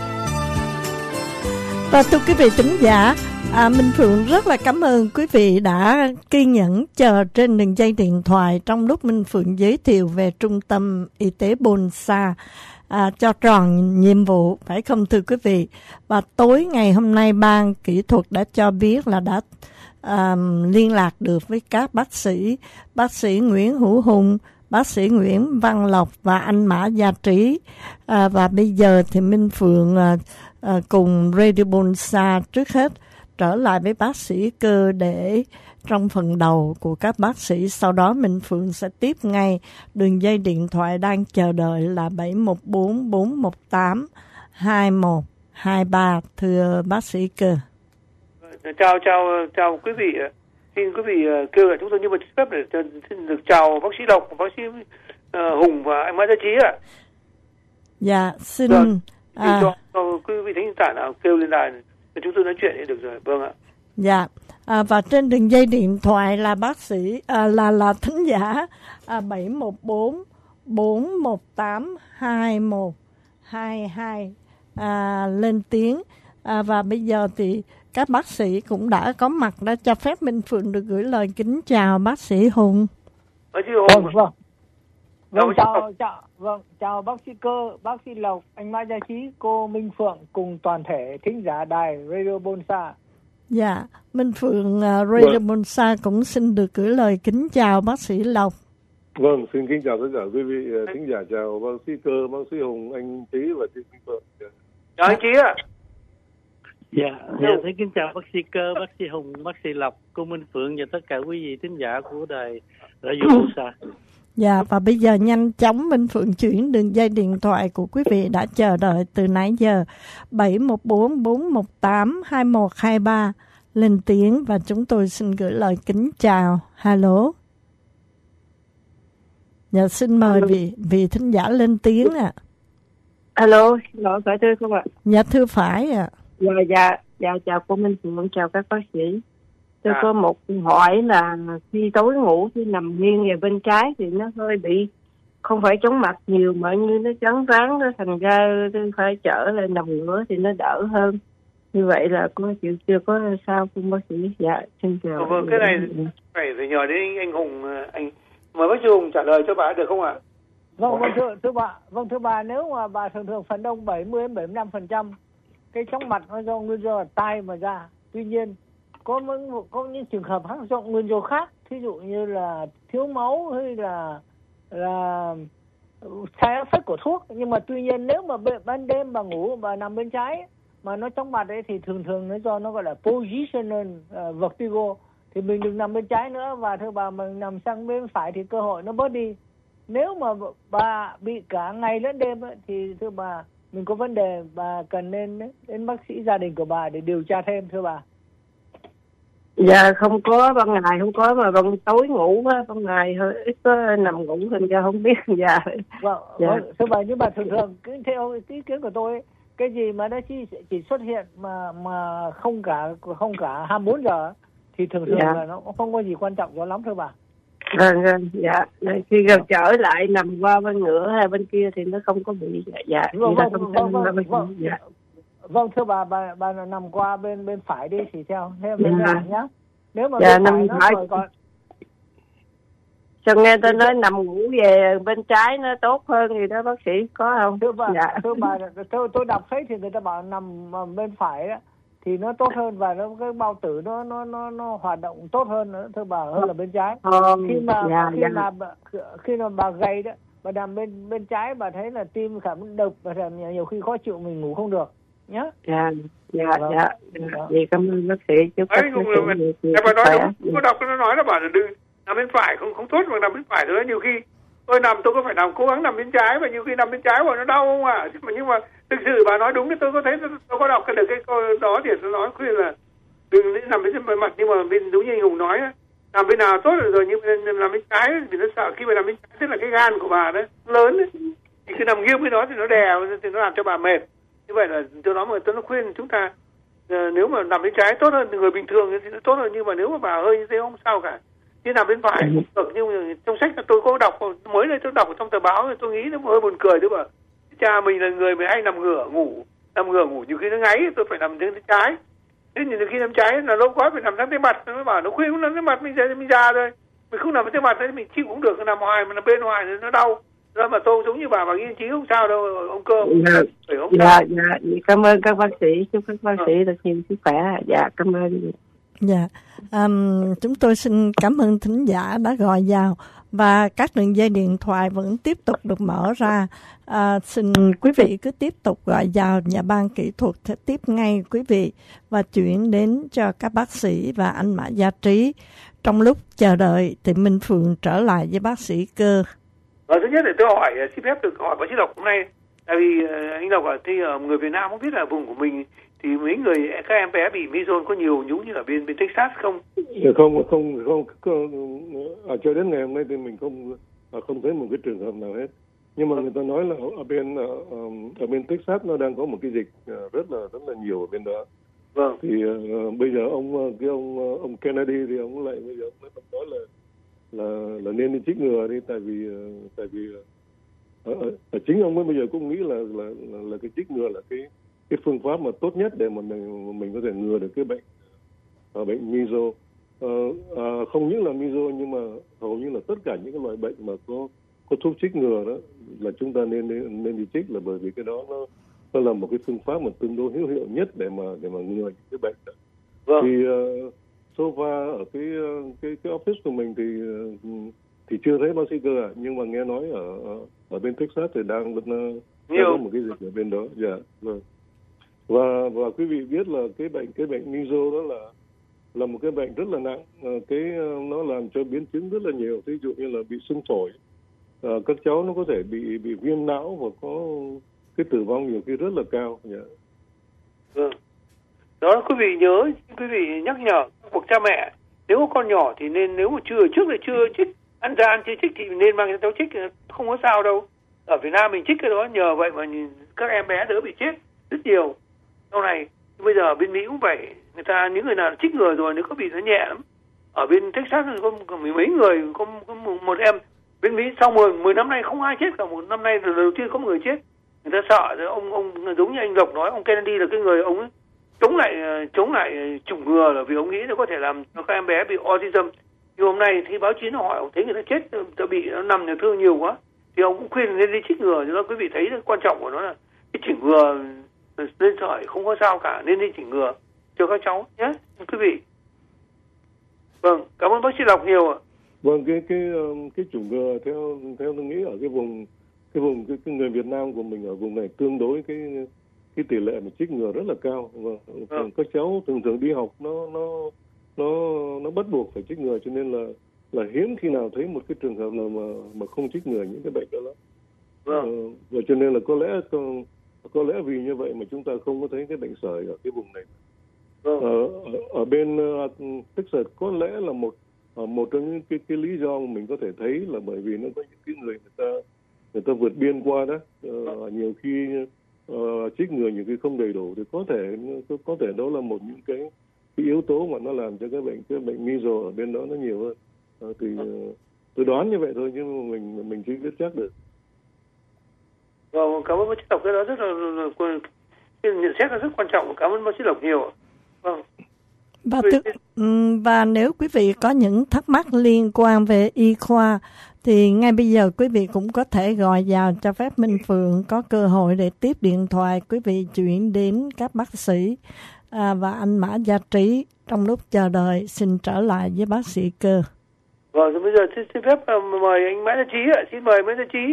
Và thưa quý vị thính giả, Minh Phượng rất là cảm ơn quý vị đã kiên nhẫn chờ trên đường dây điện thoại trong lúc Minh Phượng giới thiệu về Trung tâm Y tế Bonsa cho tròn nhiệm vụ, phải không thưa quý vị? Và tối ngày hôm nay ban kỹ thuật đã cho biết là đã liên lạc được với các bác sĩ Nguyễn Hữu Hùng, bác sĩ Nguyễn Văn Lộc và anh Mã Gia Trí. Và bây giờ thì Minh Phượng cùng Radio Bonsa trước hết trở lại với bác sĩ Cơ để trong phần đầu của các bác sĩ. Sau đó Minh Phượng sẽ tiếp ngay đường dây điện thoại đang chờ đợi là 714 418 2123. Thưa bác sĩ Cơ. Chào quý vị. xin quý vị kêu lại chúng tôi như một phép để xin được chào bác sĩ Lộc, bác sĩ Hùng và anh Mai Gia Trí ạ. Dạ, xin cho quý vị thính giả nào kêu lên đài để chúng tôi nói chuyện thì được rồi. Vâng ạ. Dạ, và trên đường dây điện thoại là bác sĩ là thính giả 714 418 2122 lên tiếng. Và bây giờ thì các bác sĩ cũng đã có mặt, đã cho phép Minh Phượng được gửi lời kính chào bác sĩ Hùng. Bác sĩ Hùng. Chào bác sĩ Cơ, bác sĩ Lộc, anh Mai Gia Trí, cô Minh Phượng cùng toàn thể thính giả đài Radio Bonsa. Dạ, Minh Phượng Radio Bonsa cũng xin được gửi lời kính chào bác sĩ Lộc. Vâng, xin kính chào tất cả quý vị thính giả, chào bác sĩ Cơ, bác sĩ Hùng, anh Trí và chị Minh Phượng. Chào anh Trí ạ. Dạ, xin kính chào bác sĩ Cơ, bác sĩ Hùng, bác sĩ Lộc, cô Minh Phượng và tất cả quý vị thính giả của đài Radio Bonsa. Dạ, và bây giờ nhanh chóng Minh Phượng chuyển đường dây điện thoại của quý vị đã chờ đợi từ nãy giờ 714 418 2123 lên tiếng và chúng tôi xin gửi lời kính chào. Hello. Dạ, xin mời vị thính giả lên tiếng ạ. Alo, phải thưa không ạ? Dạ, thưa phải ạ. Dạ, chào cô Minh Phượng, chào các bác sĩ. Tôi có một hỏi là khi tối ngủ, khi nằm nghiêng về bên trái thì nó hơi bị, không phải chóng mặt nhiều mà như nó chóng váng, nó thành ra tôi phải trở lại nằm ngửa thì nó đỡ hơn. Như vậy là có chưa có sao không bác sĩ? Dạ, xin chào. Vâng, cái này phải nhờ đến anh Hùng, anh mời bác sĩ Hùng trả lời cho bà được không ạ? Vâng, thưa bà, nếu mà bà thường phần đông 70-75% cái chóng mặt nó do nguyên do tai mà ra. Tuy nhiên có những trường hợp khác do nguyên do khác, thí dụ như là thiếu máu hay là sai áp suất của thuốc. Nhưng mà tuy nhiên nếu mà ban đêm bà ngủ bà nằm bên trái mà nó chóng mặt ấy thì thường nó do nó gọi là positional vertigo, thì mình đừng nằm bên trái nữa, và thưa bà mình nằm sang bên phải thì cơ hội nó bớt đi. Nếu mà bà bị cả ngày lẫn đêm ấy, thì thưa bà mình có vấn đề, bà cần nên đến bác sĩ gia đình của bà để điều tra thêm thưa bà. Dạ không có, ban ngày không có mà ban tối ngủ á, ban ngày hơi ít có nằm ngủ thành ra không biết. Dạ. Vâng, thưa bà, nhưng mà thường theo ý kiến của tôi ấy, cái gì mà nó chỉ xuất hiện mà không cả 24 giờ thì thường là nó không có gì quan trọng cho lắm thưa bà. Vâng, dạ. Khi gần trở lại nằm qua bên ngửa hay bên kia thì nó không có bị. Dạ. Vâng, thưa bà nằm qua bên phải đi thì theo bên phải nhá. Nếu mà nằm phải còn... Sao nghe tôi nói nằm ngủ về bên trái nó tốt hơn thì đó bác sĩ có không? Thưa bà, tôi đọc thấy thì người ta bảo nằm bên phải đó thì nó tốt hơn và cái bao tử nó hoạt động tốt hơn nữa thưa bà, hơn là bên trái. Khi mà bà gầy đó, bà nằm bên trái bà thấy là tim cảm đập và nhiều khi khó chịu mình ngủ không được nhá. Dạ. Vậy cảm ơn bác sĩ. Chúc bác sĩ bà nói đúng, có đọc nó nói là bảo là đừng nằm bên phải, không tốt mà nằm bên phải nữa. Nhiều khi tôi có phải cố gắng nằm bên trái, và nhiều khi nằm bên trái mà nó đau không ạ? Nhưng mà thực sự bà nói đúng, thì tôi có thấy tôi có đọc được cái câu đó thì nó nói khuyên là đừng nằm bên mặt, nhưng mà đúng như anh Hùng nói nằm bên nào tốt rồi, nhưng nằm bên trái thì nó sợ khi mà nằm bên trái tức là cái gan của bà đó lớn ấy, thì cứ nằm nghiêng bên đó thì nó đè, thì nó làm cho bà mệt. Như vậy là tôi nói mà tôi nó khuyên chúng ta nếu mà nằm bên trái tốt hơn người bình thường thì nó tốt hơn, nhưng mà nếu mà bà hơi như thế không sao cả. Chứ nằm bên phải cũng được, nhưng mà trong sách là tôi có đọc, mới đây tôi đọc trong tờ báo thì tôi nghĩ nó hơi buồn cười. Tôi bảo cha mình là người mà hay nằm ngửa ngủ nhiều khi nó ngáy, tôi phải nằm bên trái. Thế nhiều khi nằm trái là lâu quá phải nằm sang tay mặt, nó bảo nó khuyên nằm tay mặt mình ra thôi, mình không nằm bên tay mặt thì mình chịu cũng được, nằm hoài mà nằm bên hoài thì nó đau. Đó mà tôi giống như bà nghiên trí không sao đâu ông Cơ. Dạ, cảm ơn các bác sĩ, chúc các bác sĩ được nhiều sức khỏe. Dạ, cảm ơn. Dạ, chúng tôi xin cảm ơn thính giả đã gọi vào và các đường dây điện thoại vẫn tiếp tục được mở ra. Xin quý vị cứ tiếp tục gọi vào, nhà ban kỹ thuật sẽ tiếp ngay quý vị và chuyển đến cho các bác sĩ và anh Mã Gia Trí. Trong lúc chờ đợi thì Minh Phượng trở lại với bác sĩ Cơ. Thứ nhất là tôi xin phép được hỏi bác sĩ Lộc hôm nay, tại vì anh Lộc thì người Việt Nam không biết là vùng của mình thì mấy người các em bé bị measles có nhiều giống như ở bên Texas không? Không cho đến ngày hôm nay thì mình không thấy một cái trường hợp nào hết. Nhưng mà người ta nói là ở bên Texas nó đang có một cái dịch rất là nhiều ở bên đó. Vâng. Thì bây giờ ông Kennedy thì ông lại bây giờ ông nói là nên đi chích ngừa đi, tại vì chính ông ấy bây giờ cũng nghĩ là cái chích ngừa là cái phương pháp mà tốt nhất để mà mình có thể ngừa được cái bệnh measles. Không những là measles nhưng mà hầu như là tất cả những cái loại bệnh mà có thuốc chích ngừa đó là chúng ta nên đi chích, là bởi vì cái đó nó là một cái phương pháp mà tương đối hữu hiệu nhất để mà ngừa những cái bệnh đó. Vâng. Thì so far ở cái office của mình thì chưa thấy bác sĩ cơ nhưng mà nghe nói ở bên Texas thì đang có một cái dịch ở bên đó. Dạ, vâng. Và quý vị biết là cái bệnh measles đó là một cái bệnh rất là nặng, nó làm cho biến chứng rất là nhiều, ví dụ như là bị sưng phổi, các cháu nó có thể bị viêm não và có cái tử vong nhiều khi rất là cao. Yeah. Vâng. Đó, quý vị nhớ, quý vị nhắc nhở buộc cha mẹ, nếu có con nhỏ thì nên, nếu mà chưa chích, ăn chưa chích thì nên mang cho cháu chích, không có sao đâu. Ở Việt Nam mình chích cái đó, nhờ vậy mà các em bé đỡ bị chết rất nhiều. Sau này bây giờ bên Mỹ cũng vậy, những người nào chích ngừa rồi nếu có bị nó nhẹ lắm. Ở bên Texas có mấy người, có một em bên Mỹ sau 10 năm nay không ai chết cả, một năm nay là lần đầu tiên có một người chết. Người ta sợ rồi, ông giống như anh Lộc nói, ông Kennedy là cái người ông ấy chống lại chủng ngừa là vì ông nghĩ nó có thể làm cho các em bé bị autism. Nhưng hôm nay thì báo chí nó hỏi, ông thấy người ta chết, ta bị nó nằm nhà thương nhiều quá, thì ông cũng khuyên nên đi chích ngừa. Cho nên quý vị thấy quan trọng của nó là cái chỉnh ngừa lên sởi không có sao cả, nên đi chỉnh ngừa cho các cháu nhé quý vị. Vâng, cảm ơn bác sĩ Lộc nhiều ạ. Vâng, cái chủng ngừa theo tôi nghĩ ở cái vùng cái người Việt Nam của mình ở vùng này tương đối cái tỷ lệ mà chích ngừa rất là cao. Vâng. Các cháu thường đi học nó bắt buộc phải chích ngừa, cho nên là hiếm khi nào thấy một cái trường hợp nào mà không chích ngừa những cái bệnh đó lắm. Vâng. Và cho nên là có lẽ vì như vậy mà chúng ta không có thấy cái bệnh sởi ở cái vùng này. Vâng. Ở bên Texas có lẽ là một trong những cái lý do mà mình có thể thấy là bởi vì nó có những cái người ta vượt biên qua đó, nhiều khi chích ngừa nhiều khi không đầy đủ, thì có thể đó là một những cái yếu tố mà nó làm cho cái bệnh measles ở bên đó nó nhiều hơn. Thì tôi đoán như vậy thôi, nhưng mà mình chưa biết chắc được. Vâng, cảm ơn bác sĩ Lộc, cái đó rất là nhận xét là rất quan trọng. Cảm ơn bác sĩ Lộc nhiều. Vâng. Và nếu quý vị có những thắc mắc liên quan về y khoa thì ngay bây giờ quý vị cũng có thể gọi vào, cho phép Minh Phượng có cơ hội để tiếp điện thoại quý vị chuyển đến các bác sĩ và anh Mã Gia Trí trong lúc chờ đợi. Xin trở lại với bác sĩ Cơ. Vâng, bây giờ xin phép mời anh Mã Gia Trí ạ. Xin mời Mã Gia Trí.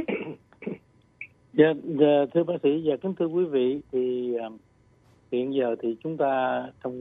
Dạ, thưa bác sĩ và kính thưa quý vị, thì hiện giờ thì chúng ta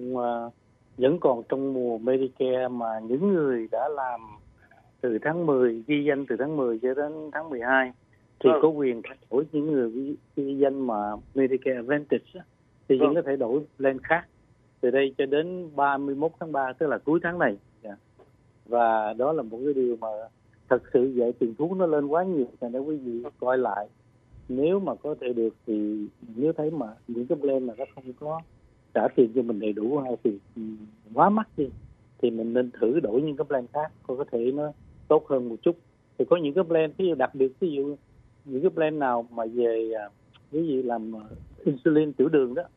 vẫn còn trong mùa Medicare, mà những người đã làm từ tháng 10, ghi danh từ tháng 10 cho đến tháng 12 thì có quyền thay đổi. Những người ghi danh mà Medicare Advantage thì vẫn có thể đổi lên khác từ đây cho đến 31 tháng 3, tức là cuối tháng này. Và đó là một cái điều mà thật sự vậy, tiền thuốc nó lên quá nhiều, cho nên quý vị coi lại. Nếu mà có thể được thì nếu thấy mà những cái plan mà nó không có trả tiền cho mình đầy đủ hay thì quá mắc đi, thì mình nên thử đổi những cái plan khác có thể nó tốt hơn một chút. Thì có những cái plan ví dụ đặc biệt, ví dụ những cái plan nào mà về ví dụ làm insulin tiểu đường đó,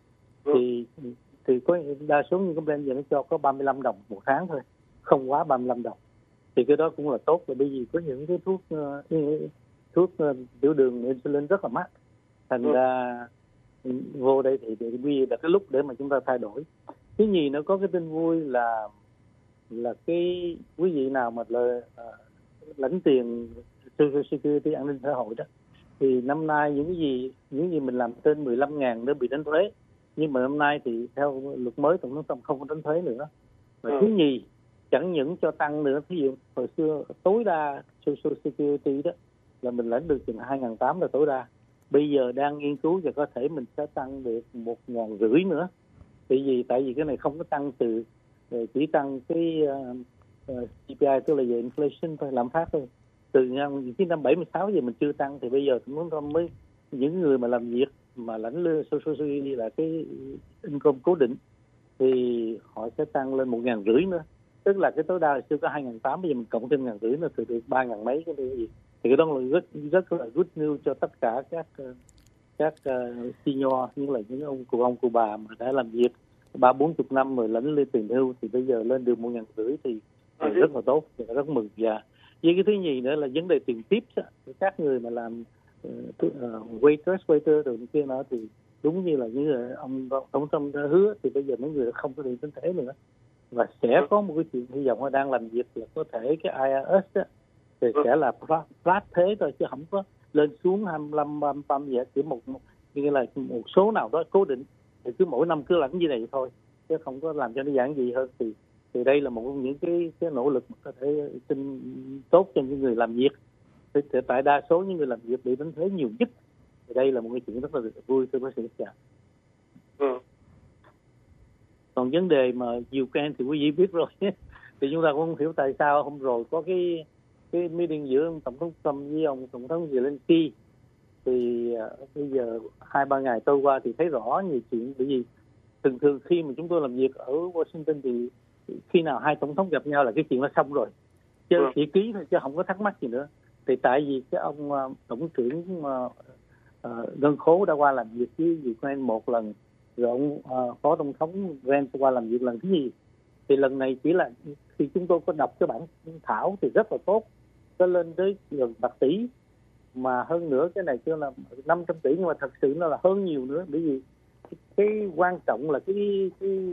thì có đa số những cái plan giờ nó cho có 35 đồng một tháng thôi, không quá 35 đồng. Thì cái đó cũng là tốt, bởi vì có những cái thuốc tiểu đường insulin rất là mắc, thành ra vô đây thì bây giờ là cái lúc để mà chúng ta thay đổi. Thứ nhì nó có cái tin vui là cái quý vị nào mà lãnh tiền Social Security an ninh xã hội đó, thì năm nay những gì mình làm trên 15.000 nó bị đánh thuế, nhưng mà năm nay thì theo luật mới tổng thống Trump không có đánh thuế nữa. Và thứ nhì chẳng những cho tăng nữa, ví dụ hồi xưa tối đa Social Security đó là mình lãnh được chừng 2.800 là tối đa. Bây giờ đang nghiên cứu và có thể mình sẽ tăng được 1.500 nữa. Tại vì cái này không có tăng từ chỉ tăng cái CPI, tức là về inflation thôi, lạm phát thôi. Từ năm 1976 giờ mình chưa tăng, thì bây giờ muốn mới những người mà làm việc mà lãnh lương Social Security là cái income cố định thì họ sẽ tăng lên 1.500 nữa, tức là cái tối đa xưa có 2.800, bây giờ mình cộng thêm 1.500 nữa thì được 3.000 mấy cái gì. Thì cái đó là rất là good news cho tất cả các senior, như là những ông cụ bà mà đã làm việc 30-40 năm rồi lãnh lên tiền hưu, thì bây giờ lên được 1.500 thì rất là tốt, và rất mừng. Và với cái thứ nhì nữa là vấn đề tiền tips á, các người mà làm waiter rồi kia nữa, thì đúng như là những ông tổng thống đã hứa, thì bây giờ mấy người không có tiền tính thể nữa, và sẽ có một cái chuyện hy vọng họ đang làm việc là có thể cái IRS á, thì sẽ là flat thế thôi, chứ không có lên xuống 25 vậy, chỉ như là một số nào đó cố định, thì cứ mỗi năm cứ lãnh như này thôi, chứ không có làm cho nó giản dị hơn. Thì đây là một trong những cái nỗ lực mà có thể tin tốt cho những người làm việc. Thì tại đa số những người làm việc bị đánh thuế nhiều nhất, thì đây là một cái chuyện rất là vui thưa bác sĩ. Còn vấn đề mà Ukraine thì quý vị biết rồi thì chúng ta cũng không hiểu tại sao hôm rồi có cái meeting giữa ông tổng thống Trump với ông tổng thống Zelensky, thì bây giờ 2-3 ngày trôi qua thì thấy rõ nhiều chuyện. Bởi vì thường khi mà chúng tôi làm việc ở Washington thì khi nào hai tổng thống gặp nhau là cái chuyện nó xong rồi, chứ chỉ ký thôi, chứ không có thắc mắc gì nữa. Thì tại vì cái ông tổng trưởng ngân khố đã qua làm việc với Ukraine một lần, rồi ông phó tổng thống Pence qua làm việc lần thứ nhì. Thì lần này chỉ là khi chúng tôi có đọc cái bản thảo thì rất là tốt, có lên tới gần 1 tỷ, mà hơn nữa cái này chưa là 500 tỷ, nhưng mà thật sự nó là hơn nhiều nữa. Bởi vì cái quan trọng là cái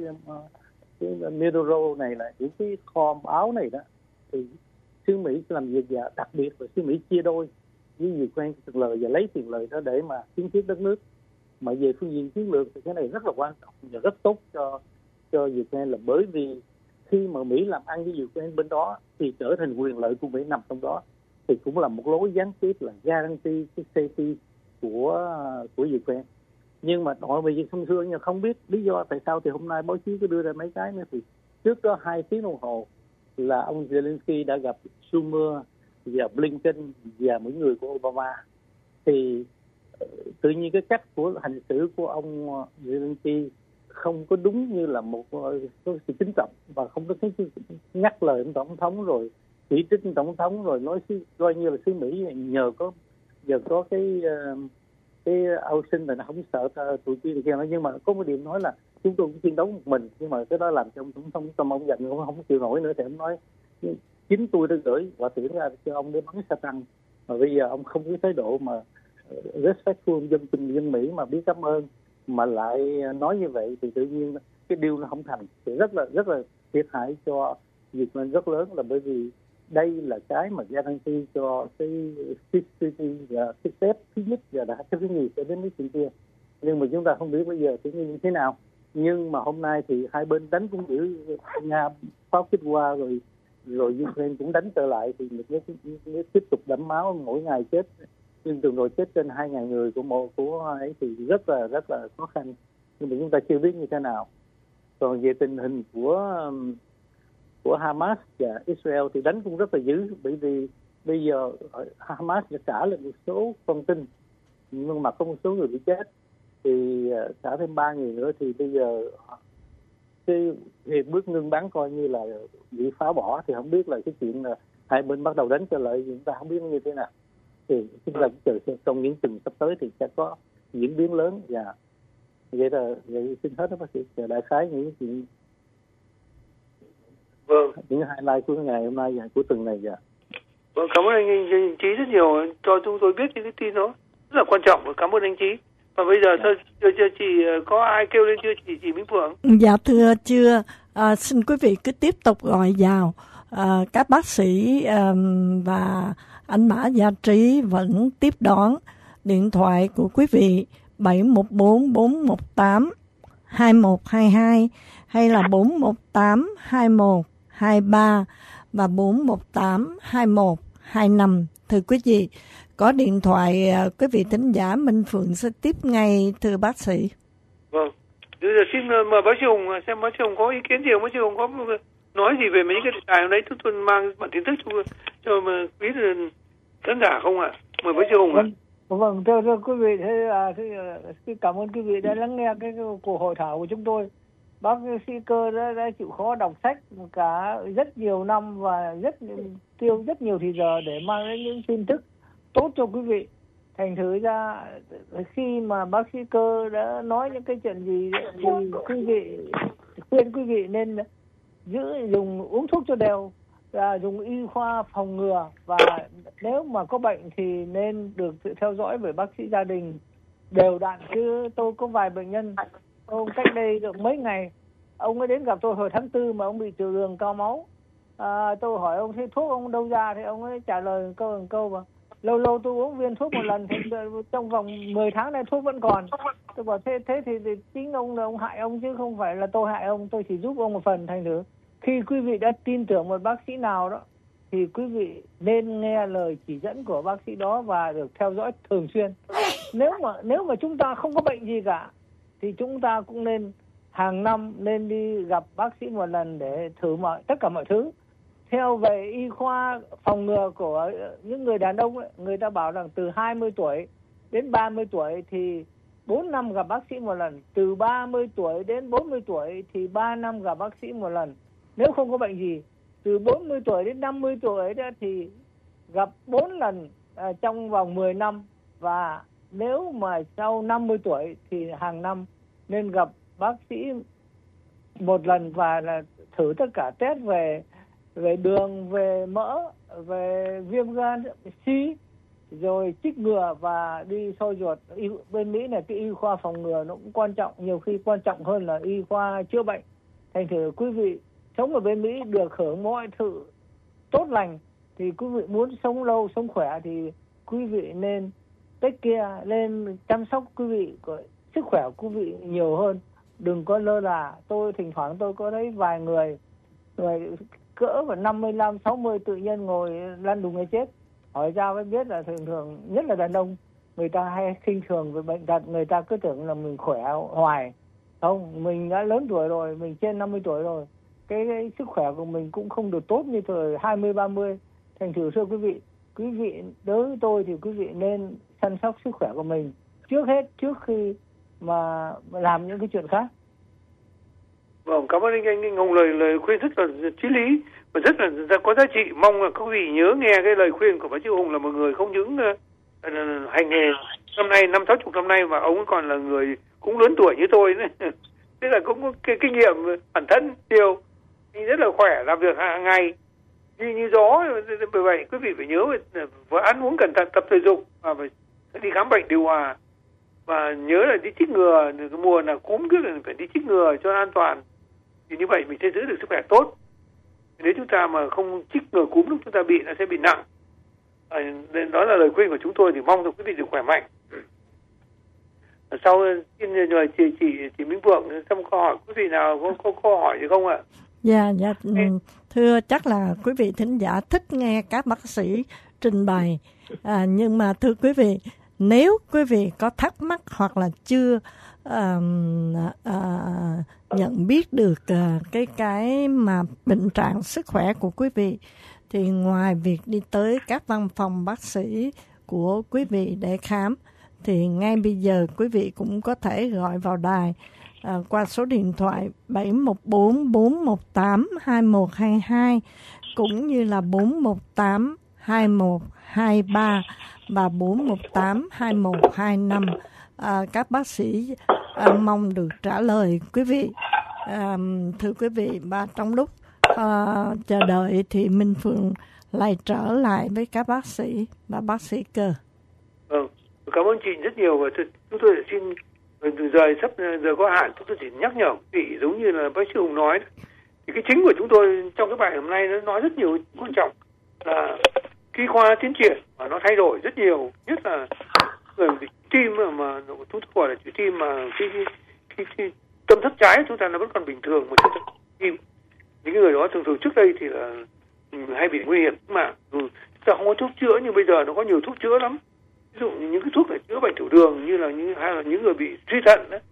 Medoro này là những cái kho báo này đó, thì xứ Mỹ sẽ làm việc, và đặc biệt là xứ Mỹ chia đôi với Ukraine tiền lời và lấy tiền lời đó để mà kiến thiết đất nước. Mà về phương diện chiến lược thì cái này rất là quan trọng và rất tốt cho Ukraine, là bởi vì khi mà Mỹ làm ăn với Ukraine bên đó thì trở thành quyền lợi của Mỹ nằm trong đó, thì cũng là một lối gián tiếp là guarantee cái safety của Ukraine. Nhưng mà đội bây giờ thông thường nhưng không biết lý do tại sao, thì hôm nay báo chí có đưa ra mấy cái nữa. Thì trước đó 2 tiếng đồng hồ là ông Zelensky đã gặp Schumer và Blinken và những người của Obama, thì tự nhiên cái cách của hành xử của ông Zelensky không có đúng như là một sự kính trọng, và không có nhắc lời ông tổng thống rồi chỉ trích tổng thống, rồi nói coi như là xứ Mỹ nhờ có cái Ocean là nó không sợ tụi kia kia. Nhưng mà có một điểm nói là chúng tôi cũng chiến đấu một mình, nhưng mà cái đó làm cho ông tổng thống trong ông giận, ông không chịu nổi nữa, thì ông nói chính tôi đã gửi quả tiễn ra cho ông để bắn sa tăng, mà bây giờ ông không có thái độ mà respectful dân Mỹ mà biết cảm ơn, mà lại nói như vậy, thì tự nhiên cái deal nó không thành, thì rất là thiệt hại cho Việt Nam rất lớn, là bởi vì đây là cái mà guarantee cho cái security và cái step thứ nhất, và đã cái thứ nhì sẽ đến cái chuyện kia. Nhưng mà chúng ta không biết bây giờ sẽ như thế nào. Nhưng mà hôm nay thì hai bên đánh cũng giữ, Nga pháo kích qua rồi Ukraine cũng đánh trở lại, thì mình mới tiếp tục đẫm máu, mỗi ngày chết, nhưng từng rồi chết trên 2.000 người của ấy thì rất là khó khăn. Nhưng mà chúng ta chưa biết như thế nào. Còn về tình hình của Hamas và Israel thì đánh cũng rất là dữ, bởi vì bây giờ Hamas đã trả lại một số con tin, nhưng mà có một số người bị chết, thì trả thêm 3 người nữa, thì bây giờ cái việc bước ngưng bắn coi như là bị phá bỏ. Thì không biết là cái chuyện là hai bên bắt đầu đánh trở lại, chúng ta không biết như thế nào. Thì chúng ta chờ xem trong những tuần sắp tới thì sẽ có diễn biến lớn. Và vậy xin hết đó bác sĩ, đại khái những chuyện. Vâng. Những highlight của ngày hôm nay và của tuần này. Vâng, cảm ơn anh Trí rất nhiều cho chúng tôi biết những cái tin đó rất là quan trọng. Cảm ơn anh Trí. Và bây giờ thưa chị, có ai kêu lên chưa chị Minh Phượng? Dạ thưa chưa. Xin quý vị cứ tiếp tục gọi vào. Các bác sĩ và anh Mã Gia Trí vẫn tiếp đón điện thoại của quý vị 714-418-2122 hay là 418-2123 và 418-2125. Thưa quý vị, có điện thoại quý vị thính giả Minh Phượng sẽ tiếp ngay thưa bác sĩ. Vâng, Bây giờ xin mời bác sĩ Hùng xem bác sĩ Hùng có ý kiến gì không, bác sĩ Hùng có nói gì về mấy cái đề tài hôm nay chúng tôi mang bản tin tức cho quý khán giả không ạ? Mời bác sĩ Hùng ạ. Vâng, thưa quý vị, cảm ơn quý vị đã lắng nghe cái cuộc hội thảo của chúng tôi. Bác sĩ Cơ đã chịu khó đọc sách cả rất nhiều năm và tiêu rất nhiều thời giờ để mang đến những tin tức tốt cho quý vị. Thành thử ra khi mà bác sĩ Cơ đã nói những cái chuyện gì thì khuyên quý vị nên dùng uống thuốc cho đều, dùng y khoa phòng ngừa, và nếu mà có bệnh thì nên được sự theo dõi bởi bác sĩ gia đình đều đặn. Chứ tôi có vài bệnh nhân, ông cách đây được mấy ngày ông ấy đến gặp tôi hồi tháng 4 mà ông bị tiểu đường cao máu. Tôi hỏi ông thế thuốc ông đâu ra, thì ông ấy trả lời câu mà lâu lâu tôi uống viên thuốc một lần thì trong vòng 10 tháng nay thuốc vẫn còn. Tôi bảo thế thì chính ông là ông hại ông chứ không phải là tôi hại ông, tôi chỉ giúp ông một phần. Thành thử khi quý vị đã tin tưởng một bác sĩ nào đó thì quý vị nên nghe lời chỉ dẫn của bác sĩ đó và được theo dõi thường xuyên. Nếu mà chúng ta không có bệnh gì cả thì chúng ta cũng nên hàng năm nên đi gặp bác sĩ một lần để thử tất cả mọi thứ. Theo về y khoa phòng ngừa của những người đàn ông ấy, người ta bảo rằng từ 20 tuổi đến 30 tuổi thì 4 năm gặp bác sĩ một lần. Từ 30 tuổi đến 40 tuổi thì 3 năm gặp bác sĩ một lần. Nếu không có bệnh gì. Từ 40 tuổi đến 50 tuổi đó thì gặp 4 lần trong vòng 10 năm. Và nếu mà sau 50 tuổi thì hàng năm nên gặp bác sĩ một lần và là thử tất cả test về đường, về mỡ, về viêm gan C, rồi chích ngừa và đi soi ruột. Bên Mỹ này cái y khoa phòng ngừa nó cũng quan trọng, nhiều khi quan trọng hơn là y khoa chữa bệnh. Thành thử quý vị sống ở bên Mỹ được hưởng mọi thứ tốt lành, thì quý vị muốn sống lâu, sống khỏe thì quý vị nên nên chăm sóc quý vị của sức khỏe của quý vị nhiều hơn. Đừng có lơ là. Thỉnh thoảng tôi có thấy vài người cỡ vào 55, 60 tự nhiên ngồi lăn đùng người chết. Hỏi ra mới biết là thường nhất là đàn ông, người ta hay khinh thường về bệnh tật, người ta cứ tưởng là mình khỏe hoài. Không, mình đã lớn tuổi rồi, mình trên 50 tuổi rồi. Cái sức khỏe của mình cũng không được tốt như thời 20, 30. Thành thử thưa quý vị đối với tôi thì quý vị nên chăm sóc sức khỏe của mình trước hết, trước khi mà làm những cái chuyện khác. Vâng, cảm ơn anh Hùng, lời khuyên rất là chí lý và rất là có giá trị. Mong là quý vị nhớ nghe cái lời khuyên của bác sĩ Hùng, là một người không những hành nghề năm nay 50-60 năm nay mà ông còn là người cũng lớn tuổi như tôi đấy. Thế là cũng có cái kinh nghiệm bản thân nhiều, rất là khỏe, làm việc hàng ngày như gió. Bởi vậy quý vị phải nhớ phải ăn uống cẩn thận, tập thể dục và phải đi khám bệnh điều hòa, và nhớ là đi chích ngừa. Cái mùa là cúm cứ là phải đi chích ngừa cho an toàn, thì như vậy mình sẽ giữ được sức khỏe tốt. Nếu chúng ta mà không chích ngừa cúm lúc chúng ta bị, nó sẽ bị nặng. Đó là lời khuyên của chúng tôi, thì mong rằng quý vị được khỏe mạnh. Sau xin nhờ chị Minh Phượng xem câu hỏi quý vị nào có câu hỏi gì không ạ? Dạ, thưa, chắc là quý vị thính giả thích nghe các bác sĩ trình bày. Nhưng mà thưa quý vị, nếu quý vị có thắc mắc hoặc là chưa nhận biết được cái mà bệnh trạng sức khỏe của quý vị, thì ngoài việc đi tới các văn phòng bác sĩ của quý vị để khám, thì ngay bây giờ quý vị cũng có thể gọi vào đài qua số điện thoại 714 418 2122 cũng như là 418 2123 và 418 2125. Các bác sĩ mong được trả lời quý vị. Thưa quý vị, và trong lúc chờ đợi thì Minh Phượng lại trở lại với các bác sĩ và bác sĩ Cơ. Cảm ơn chị rất nhiều, và chúng tôi xin giờ có hạn, chúng tôi chỉ nhắc nhở quý vị giống như là bác sĩ Hùng nói. Thì cái chính của chúng tôi trong cái bài hôm nay nó nói rất nhiều quan trọng là y khoa tiến triển và nó thay đổi rất nhiều, nhất là người bị tim mà chúng tôi gọi là tim mà khi tâm thất trái chúng ta nó vẫn còn bình thường, mà tim những người đó thường trước đây thì là hay bị nguy hiểm, mà chúng ta không có thuốc chữa, nhưng bây giờ nó có nhiều thuốc chữa lắm. Ví dụ như những cái thuốc để chữa bệnh tiểu đường, như là những người bị suy thận đấy,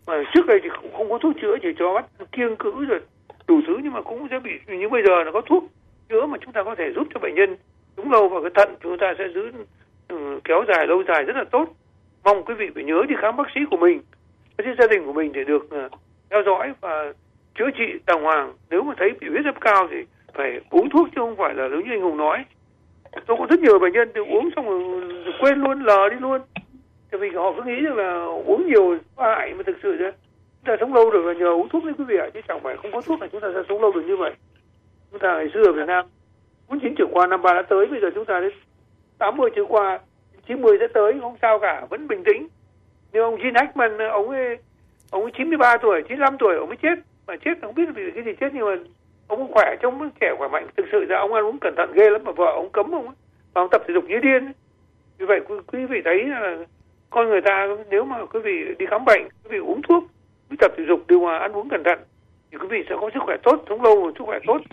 Mà trước đây thì không có thuốc chữa, chỉ cho bắt kiêng cữ rồi đủ thứ, nhưng mà cũng sẽ bị như bây giờ là có thuốc chữa mà chúng ta có thể giúp cho bệnh nhân sống lâu, và cái thận chúng ta sẽ giữ kéo dài lâu dài rất là tốt. Mong quý vị phải nhớ đi khám bác sĩ của mình, bác sĩ gia đình của mình để được theo dõi và chữa trị đàng hoàng. Nếu mà thấy bị huyết áp cao thì phải uống thuốc, chứ không phải là giống như anh Hùng nói. Tôi có rất nhiều bệnh nhân thì uống xong rồi quên luôn, lờ đi luôn. Thì vì họ cứ nghĩ rằng là uống nhiều có hại, mà thực sự ra chúng ta sống lâu được là nhờ uống thuốc đấy quý vị ạ, chứ chẳng phải không có thuốc là chúng ta sẽ sống lâu được như vậy. Chúng ta ngày xưa ở Việt Nam 49 trở qua, 53 đã tới, bây giờ chúng ta đến 80 trở qua, 90 sẽ tới, không sao cả, vẫn bình tĩnh. Nhưng ông Gene Hackman, ông ấy 93 tuổi, 95 tuổi ông mới chết, mà chết không biết vì cái gì chết, nhưng mà ông khỏe, trông trẻ khỏe mạnh. Thực sự ra ông ăn uống cẩn thận ghê lắm, mà vợ ông cấm ông, và ông tập thể dục như điên. Vì vậy quý vị thấy là con người ta, nếu mà quý vị đi khám bệnh, quý vị uống thuốc, quý tập thể dục, điều hòa, ăn uống cẩn thận, thì quý vị sẽ có sức khỏe tốt, sống lâu, sức khỏe tốt.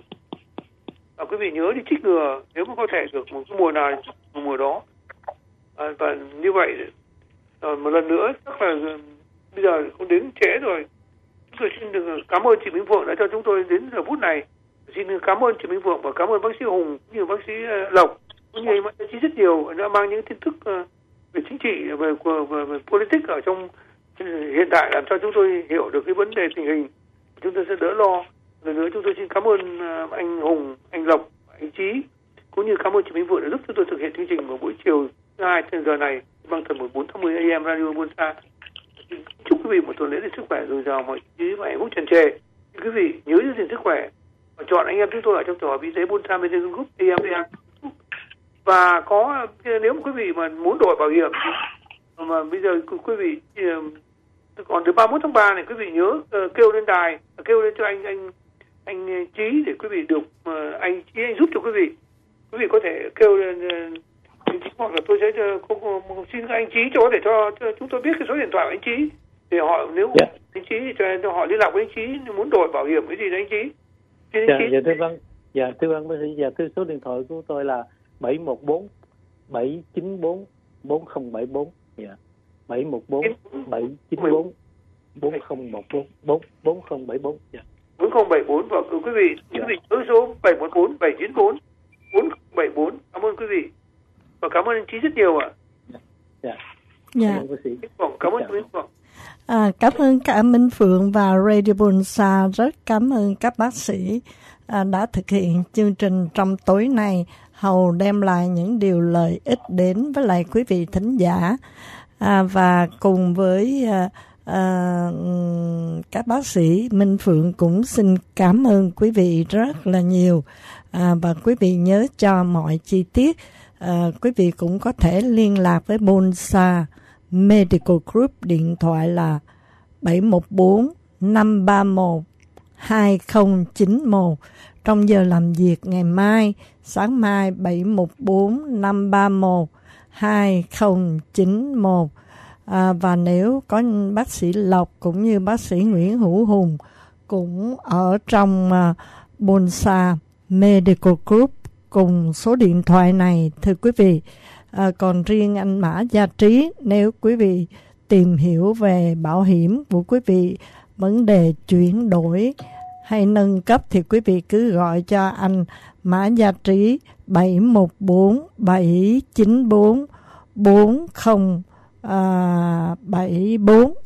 Và quý vị nhớ đi chích ngừa nếu mà có thể được, một cái mùa nào một mùa đó. Và như vậy một lần nữa, chắc là bây giờ cũng đến trễ rồi. Chúng tôi xin được cảm ơn chị Minh Phượng đã cho chúng tôi đến giờ phút này. Xin cảm ơn chị Minh Phượng và cảm ơn bác sĩ Hùng cũng như bác sĩ Lộc, cũng như bác sĩ rất nhiều đã mang những tin tức về chính trị, về politics ở trong hiện tại, làm cho chúng tôi hiểu được cái vấn đề tình hình, chúng tôi sẽ đỡ lo. Lần nữa chúng tôi xin cảm ơn anh Hùng, anh Lộc, anh Trí, cũng như cảm ơn chị Minh Phượng đã giúp chúng tôi thực hiện chương trình vào buổi chiều thứ hai trên giờ này bằng tần 1480 AM Radio Bonsa. Chúc quý vị một tuần lễ để sức khỏe dồi dào, mọi trí và hạnh phúc tràn trề. Quý vị nhớ giữ gìn sức khỏe và chọn anh em chúng tôi ở trong tổ hợp y tế Bonsa Medical Group AM. Và có, nếu mà quý vị mà muốn đổi bảo hiểm mà bây giờ quý vị còn từ 31 tháng 3 này, quý vị nhớ kêu lên đài, kêu lên cho anh Trí để quý vị được anh Trí anh giúp cho quý vị. Quý vị có thể kêu lên hoặc là tôi sẽ xin các anh Trí cho có thể cho chúng tôi biết cái số điện thoại của anh Trí để họ, nếu anh Trí cho họ liên lạc với anh Trí muốn đổi bảo hiểm cái gì đó anh Trí. Thưa vâng bác sĩ, thưa số điện thoại của tôi là 714 794 4074. 714 794 4014 4074. 4074 và quý vị nhớ số 714 794 4074. Cảm ơn quý vị và cảm ơn anh Trí rất nhiều ạ. Cảm ơn quý vị. Cảm ơn cả Minh Phượng và Radio Bonsa, rất cảm ơn các bác sĩ đã thực hiện chương trình trong tối nay, hầu đem lại những điều lợi ích đến với lại quý vị thính giả. Và cùng với các bác sĩ, Minh Phượng cũng xin cảm ơn quý vị rất là nhiều. Và quý vị nhớ cho mọi chi tiết, quý vị cũng có thể liên lạc với Bonsa Medical Group, điện thoại là 714 531 2091. Trong giờ làm việc ngày mai, sáng mai 714 531 2091. Và nếu có bác sĩ Lộc cũng như bác sĩ Nguyễn Hữu Hùng cũng ở trong Bonsa Medical Group cùng số điện thoại này, thưa quý vị. Còn riêng anh Mã Gia Trí, nếu quý vị tìm hiểu về bảo hiểm của quý vị, vấn đề chuyển đổi hay nâng cấp, thì quý vị cứ gọi cho anh Mã Gia Trí 714 794 4074.